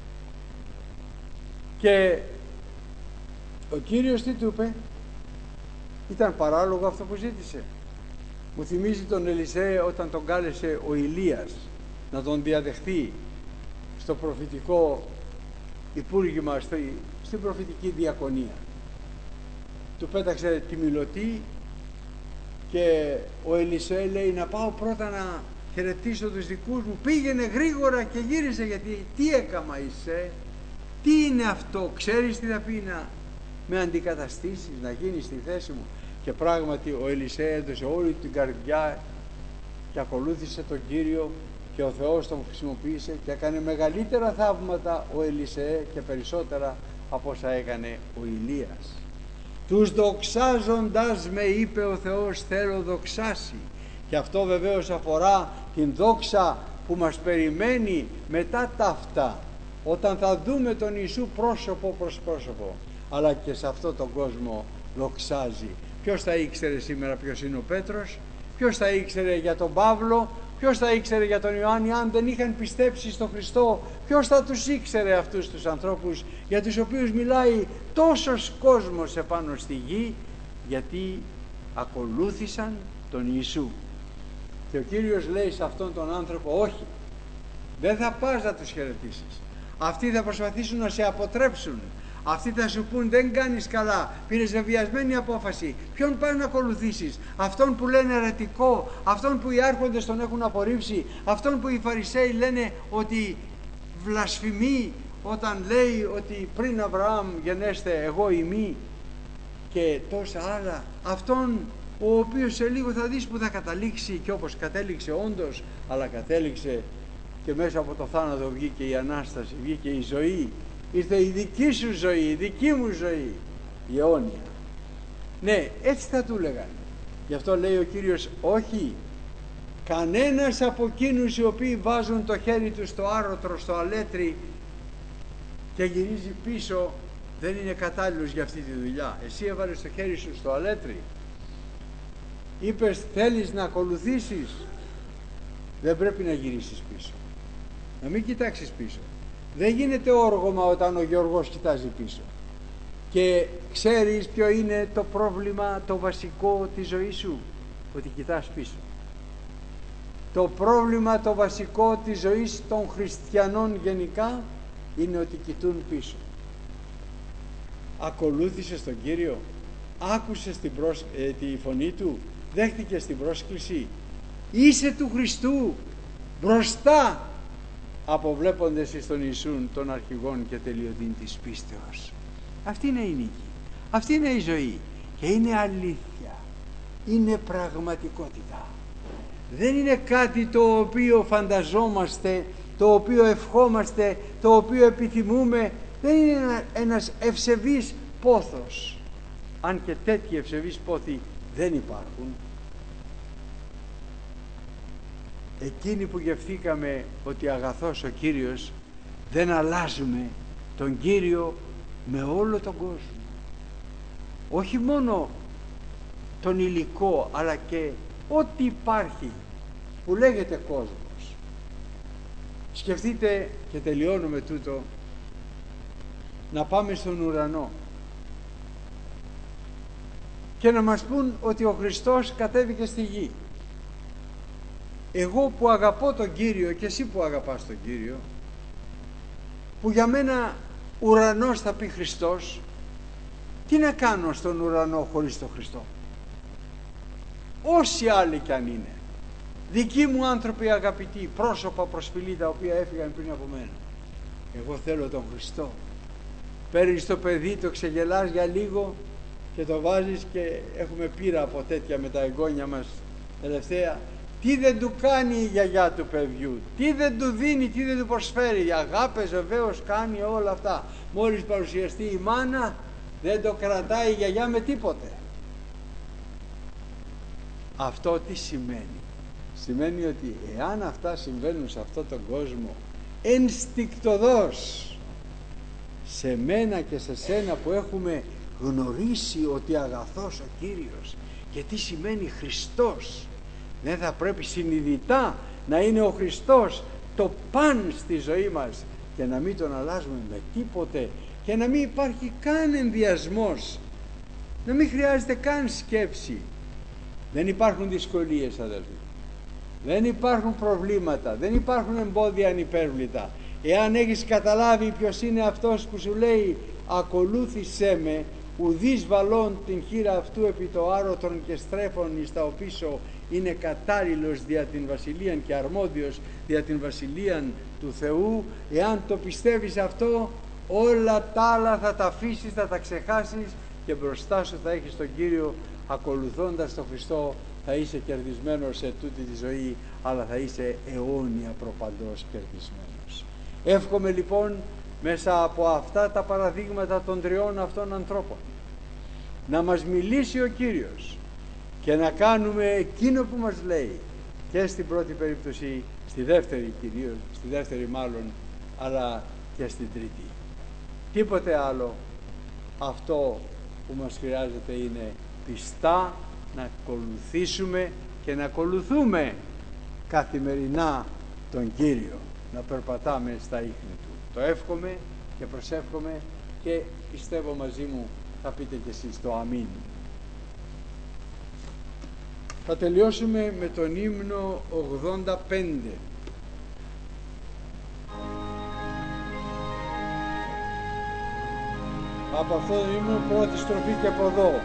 Και ο Κύριος τι του είπε? Ήταν παράλογο αυτό που ζήτησε? Μου θυμίζει τον Ελισέ όταν τον κάλεσε ο Ηλίας να τον διαδεχθεί στο προφητικό υπούργημα, στη, στην προφητική διακονία. Του πέταξε τη μιλωτή και ο Ελισέ λέει να πάω πρώτα να χαιρετήσω τους δικούς μου. Πήγαινε γρήγορα και γύρισε, γιατί τι έκαμα είσαι, τι είναι αυτό, ξέρεις τι θα πει να με αντικαταστήσεις, να γίνεις στη θέση μου? Και πράγματι ο Ελισέ έδωσε όλη την καρδιά και ακολούθησε τον Κύριο, και ο Θεός τον χρησιμοποίησε και έκανε μεγαλύτερα θαύματα ο Ελισέ και περισσότερα από όσα έκανε ο Ηλίας. Τους δοξάζοντας με, είπε ο Θεός, θέλω δοξάσει. Και αυτό βεβαίως αφορά την δόξα που μας περιμένει μετά τα αυτά, όταν θα δούμε τον Ιησού πρόσωπο προς πρόσωπο. Αλλά και σε αυτό τον κόσμο δοξάζει. Ποιος θα ήξερε σήμερα ποιος είναι ο Πέτρος? Ποιος θα ήξερε για τον Παύλο? Ποιος θα ήξερε για τον Ιωάννη αν δεν είχαν πιστέψει στον Χριστό? Ποιος θα τους ήξερε αυτούς τους ανθρώπους για τους οποίους μιλάει τόσος κόσμος επάνω στη γη, γιατί ακολούθησαν τον Ιησού? Και ο Κύριος λέει σε αυτόν τον άνθρωπο, όχι, δεν θα πας να τους χαιρετήσεις. Αυτοί θα προσπαθήσουν να σε αποτρέψουν. Αυτοί θα σου πούν δεν κάνεις καλά, πήρες βεβαιασμένη απόφαση. Ποιον πας να ακολουθήσεις? Αυτόν που λένε αιρετικό, αυτόν που οι άρχοντες τον έχουν απορρίψει, αυτόν που οι Φαρισαίοι λένε ότι βλασφημεί όταν λέει ότι πριν Αβραάμ γενέστε εγώ ημί, και τόσα άλλα. Αυτόν ο οποίος σε λίγο θα δεις που θα καταλήξει, και όπως κατέληξε όντως, αλλά κατέληξε και μέσα από το θάνατο βγήκε η Ανάσταση, βγήκε η ζωή. Ήρθε η δική σου ζωή, η δική μου ζωή, η αιώνια. Ναι, έτσι θα του λέγανε. Γι' αυτό λέει ο Κύριος, όχι, κανένας από εκείνους οι οποίοι βάζουν το χέρι του στο άρωτρο, στο αλέτρι και γυρίζει πίσω, δεν είναι κατάλληλος για αυτή τη δουλειά. Εσύ έβαλες το χέρι σου στο αλέτρι, είπες θέλεις να ακολουθήσεις, δεν πρέπει να γυρίσεις πίσω, να μην κοιτάξεις πίσω. Δεν γίνεται όργωμα όταν ο Γιώργος κοιτάζει πίσω. Και ξέρεις ποιο είναι το πρόβλημα το βασικό της ζωής σου? Ότι κοιτάς πίσω. Το πρόβλημα το βασικό της ζωής των χριστιανών γενικά είναι ότι κοιτούν πίσω. Ακολούθησες τον Κύριο? Άκουσες την προσ... ε, τη φωνή Του? Δέχτηκες την πρόσκληση? Είσαι του Χριστού? Μπροστά αποβλέποντες εις τον Ιησούν των αρχηγών και τελειωτήν της πίστεως. Αυτή είναι η νίκη, αυτή είναι η ζωή, και είναι αλήθεια, είναι πραγματικότητα. Δεν είναι κάτι το οποίο φανταζόμαστε, το οποίο ευχόμαστε, το οποίο επιθυμούμε. Δεν είναι ένας ευσεβής πόθος, αν και τέτοιοι ευσεβείς πόθοι δεν υπάρχουν. Εκείνοι που γευθήκαμε ότι αγαθός ο Κύριος, δεν αλλάζουμε τον Κύριο με όλο τον κόσμο. Όχι μόνο τον υλικό, αλλά και ό,τι υπάρχει που λέγεται κόσμος. Σκεφτείτε, και τελειώνω με τούτο, να πάμε στον ουρανό και να μας πούν ότι ο Χριστός κατέβηκε στη γη. Εγώ που αγαπώ τον Κύριο και εσύ που αγαπάς τον Κύριο, που για μένα ουρανός θα πει Χριστός, τι να κάνω στον ουρανό χωρίς τον Χριστό? Όσοι άλλοι κι αν είναι, δικοί μου άνθρωποι αγαπητοί, πρόσωπα προσφυλή τα οποία έφυγαν πριν από μένα, εγώ θέλω τον Χριστό. Παίρνεις το παιδί, το ξεγελάς για λίγο και το βάζεις, και έχουμε πείρα από τέτοια με τα εγγόνια μας τελευταία. Τι δεν του κάνει η γιαγιά του παιδιού, τι δεν του δίνει, τι δεν του προσφέρει. Αγάπες βεβαίως κάνει όλα αυτά. Μόλις παρουσιαστεί η μάνα, δεν το κρατάει η γιαγιά με τίποτε. Αυτό τι σημαίνει? Σημαίνει ότι εάν αυτά συμβαίνουν σε αυτόν τον κόσμο ενστικτωδώς, σε μένα και σε σένα που έχουμε γνωρίσει ότι αγαθός ο Κύριος και τι σημαίνει Χριστός, δεν θα πρέπει συνειδητά να είναι ο Χριστός το παν στη ζωή μας και να μην τον αλλάζουμε με τίποτε, και να μην υπάρχει καν ενδιασμός, να μην χρειάζεται καν σκέψη. Δεν υπάρχουν δυσκολίες, αδελφοί, δεν υπάρχουν προβλήματα, δεν υπάρχουν εμπόδια ανυπέρβλητα. Εάν έχεις καταλάβει ποιος είναι αυτός που σου λέει ακολούθησέ με, ουδείς βαλών την χείρα αυτού επί το άρωτον και στρέφων εις τα οπίσω, είναι κατάλληλος δια την βασιλείαν και αρμόδιος δια την βασιλείαν του Θεού. Εάν το πιστεύεις αυτό, όλα τα άλλα θα τα αφήσεις, θα τα ξεχάσεις και μπροστά σου θα έχεις τον Κύριο. Ακολουθώντας τον Χριστό θα είσαι κερδισμένος σε τούτη τη ζωή, αλλά θα είσαι αιώνια προπαντός κερδισμένος. Εύχομαι λοιπόν μέσα από αυτά τα παραδείγματα των τριών αυτών ανθρώπων να μας μιλήσει ο Κύριος και να κάνουμε εκείνο που μας λέει και στην πρώτη περίπτωση, στη δεύτερη κυρίως, στη δεύτερη μάλλον, αλλά και στην τρίτη. Τίποτε άλλο. Αυτό που μας χρειάζεται είναι πιστά να ακολουθήσουμε και να ακολουθούμε καθημερινά τον Κύριο, να περπατάμε στα ίχνη Του. Το εύχομαι και προσεύχομαι και πιστεύω μαζί μου θα πείτε κι εσείς το αμήν. Θα τελειώσουμε με τον ύμνο ογδόντα πέντε. Από αυτό το ύμνο πρώτη στροφή και από εδώ.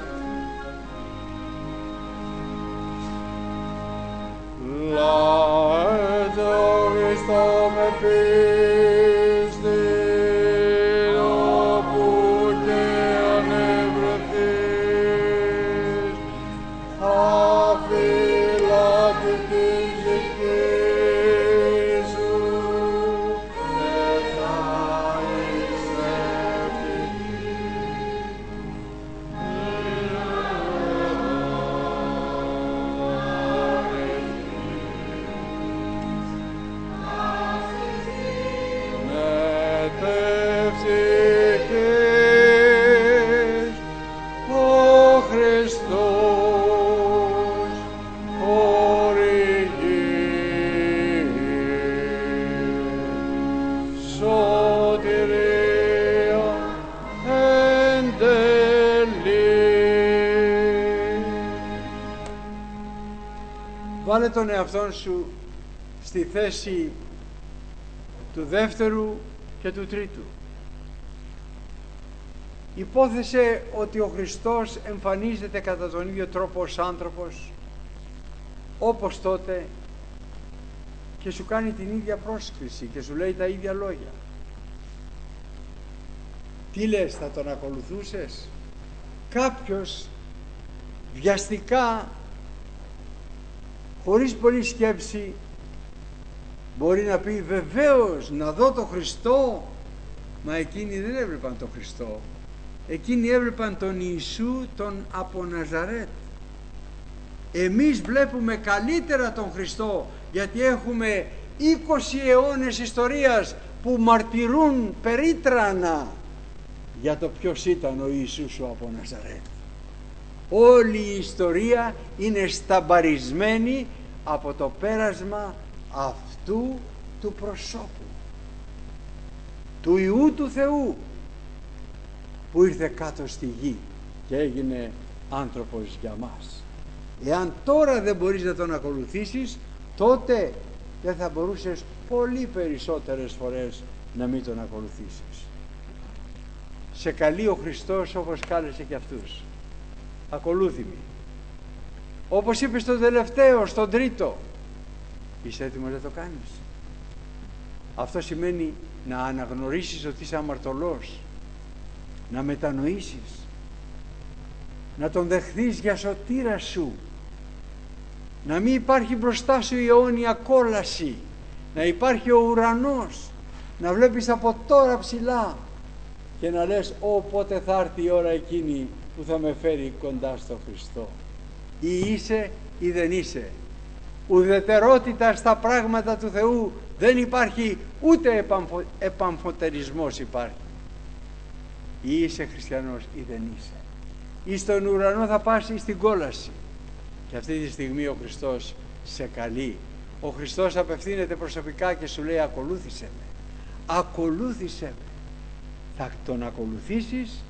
Λάετε ο Χριστό με πίστη, όπου και αν ευρεθείς, αφυλάτη την ψυχή σου, δεν θα είσαι Βάλε τον εαυτόν σου στη θέση του δεύτερου και του τρίτου. Υπόθεσε ότι ο Χριστός εμφανίζεται κατά τον ίδιο τρόπο ως άνθρωπος όπως τότε και σου κάνει την ίδια πρόσκληση και σου λέει τα ίδια λόγια. Τι λες, θα τον ακολουθούσες? Κάποιος βιαστικά, χωρίς πολλή σκέψη, μπορεί να πει βεβαίως να δω τον Χριστό, μα εκείνοι δεν έβλεπαν τον Χριστό, εκείνοι έβλεπαν τον Ιησού τον από Ναζαρέτ. Εμείς βλέπουμε καλύτερα τον Χριστό, γιατί έχουμε είκοσι αιώνες ιστορίας που μαρτυρούν περίτρανα για το ποιος ήταν ο Ιησούς ο από Ναζαρέτ. Όλη η ιστορία είναι σταμπαρισμένη από το πέρασμα αυτού του προσώπου, του Υιού του Θεού, που ήρθε κάτω στη γη και έγινε άνθρωπος για μας. Εάν τώρα δεν μπορείς να τον ακολουθήσεις, τότε δεν θα μπορούσες πολύ περισσότερες φορές να μην τον ακολουθήσεις. Σε καλεί ο Χριστός όπως κάλεσε και αυτούς. Ακολούθημη. Όπως είπε στον τελευταίο, στον τρίτο. Είσαι έτοιμος να το κάνεις? Αυτό σημαίνει να αναγνωρίσεις ότι είσαι αμαρτωλός, να μετανοήσεις, να τον δεχθείς για σωτήρα σου, να μην υπάρχει μπροστά σου η αιώνια κόλαση, να υπάρχει ο ουρανός, να βλέπεις από τώρα ψηλά και να λες όποτε θα έρθει η ώρα εκείνη που θα με φέρει κοντά στο Χριστό. Ή είσαι ή δεν είσαι. Ουδετερότητα στα πράγματα του Θεού δεν υπάρχει, ούτε επαμφω, επαμφωτερισμός υπάρχει. Ή είσαι χριστιανός ή δεν είσαι. Ή στον ουρανό θα πας ή στην κόλαση. Και αυτή τη στιγμή ο Χριστός σε καλεί. Ο Χριστός απευθύνεται προσωπικά και σου λέει ακολούθησε με. Ακολούθησε με. Θα τον ακολουθήσεις,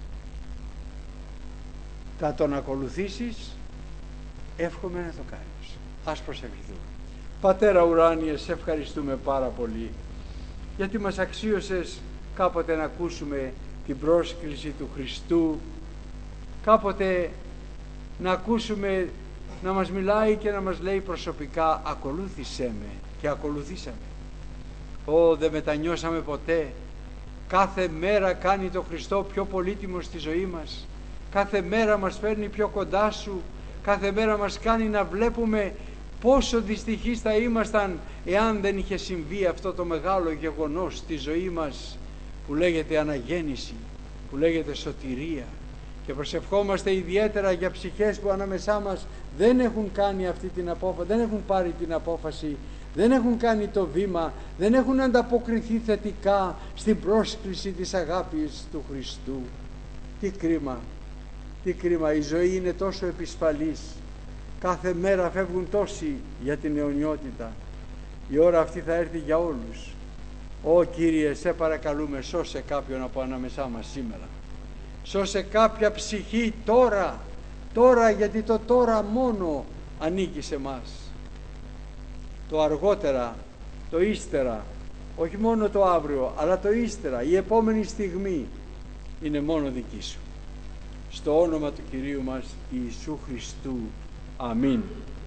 θα τον ακολουθήσεις, εύχομαι να το κάνεις. Ας προσευχηθούμε. Πατέρα ουράνιε, σε ευχαριστούμε πάρα πολύ γιατί μας αξίωσες κάποτε να ακούσουμε την πρόσκληση του Χριστού, κάποτε να ακούσουμε να μας μιλάει και να μας λέει προσωπικά ακολούθησέ με, και ακολουθήσαμε. Ω, δεν μετανιώσαμε ποτέ. Κάθε μέρα κάνει το Χριστό πιο πολύτιμο στη ζωή μας. Κάθε μέρα μας φέρνει πιο κοντά σου. Κάθε μέρα μας κάνει να βλέπουμε πόσο δυστυχείς θα ήμασταν εάν δεν είχε συμβεί αυτό το μεγάλο γεγονός στη ζωή μας που λέγεται αναγέννηση, που λέγεται σωτηρία. Και προσευχόμαστε ιδιαίτερα για ψυχές που ανάμεσά μας δεν έχουν κάνει αυτή την απόφαση, δεν έχουν πάρει την απόφαση, δεν έχουν κάνει το βήμα, δεν έχουν ανταποκριθεί θετικά στην πρόσκληση της αγάπης του Χριστού. Τι κρίμα, τι κρίμα, η ζωή είναι τόσο επισφαλής. Κάθε μέρα φεύγουν τόσοι για την αιωνιότητα. Η ώρα αυτή θα έρθει για όλους. Ω Κύριε, σε παρακαλούμε, σώσε κάποιον από ανάμεσά μας σήμερα. Σώσε κάποια ψυχή τώρα, τώρα, γιατί το τώρα μόνο ανήκει σε μας. Το αργότερα, το ύστερα, όχι μόνο το αύριο, αλλά το ύστερα, η επόμενη στιγμή είναι μόνο δική σου. Στο όνομα του Κυρίου μας Ιησού Χριστού. Αμήν.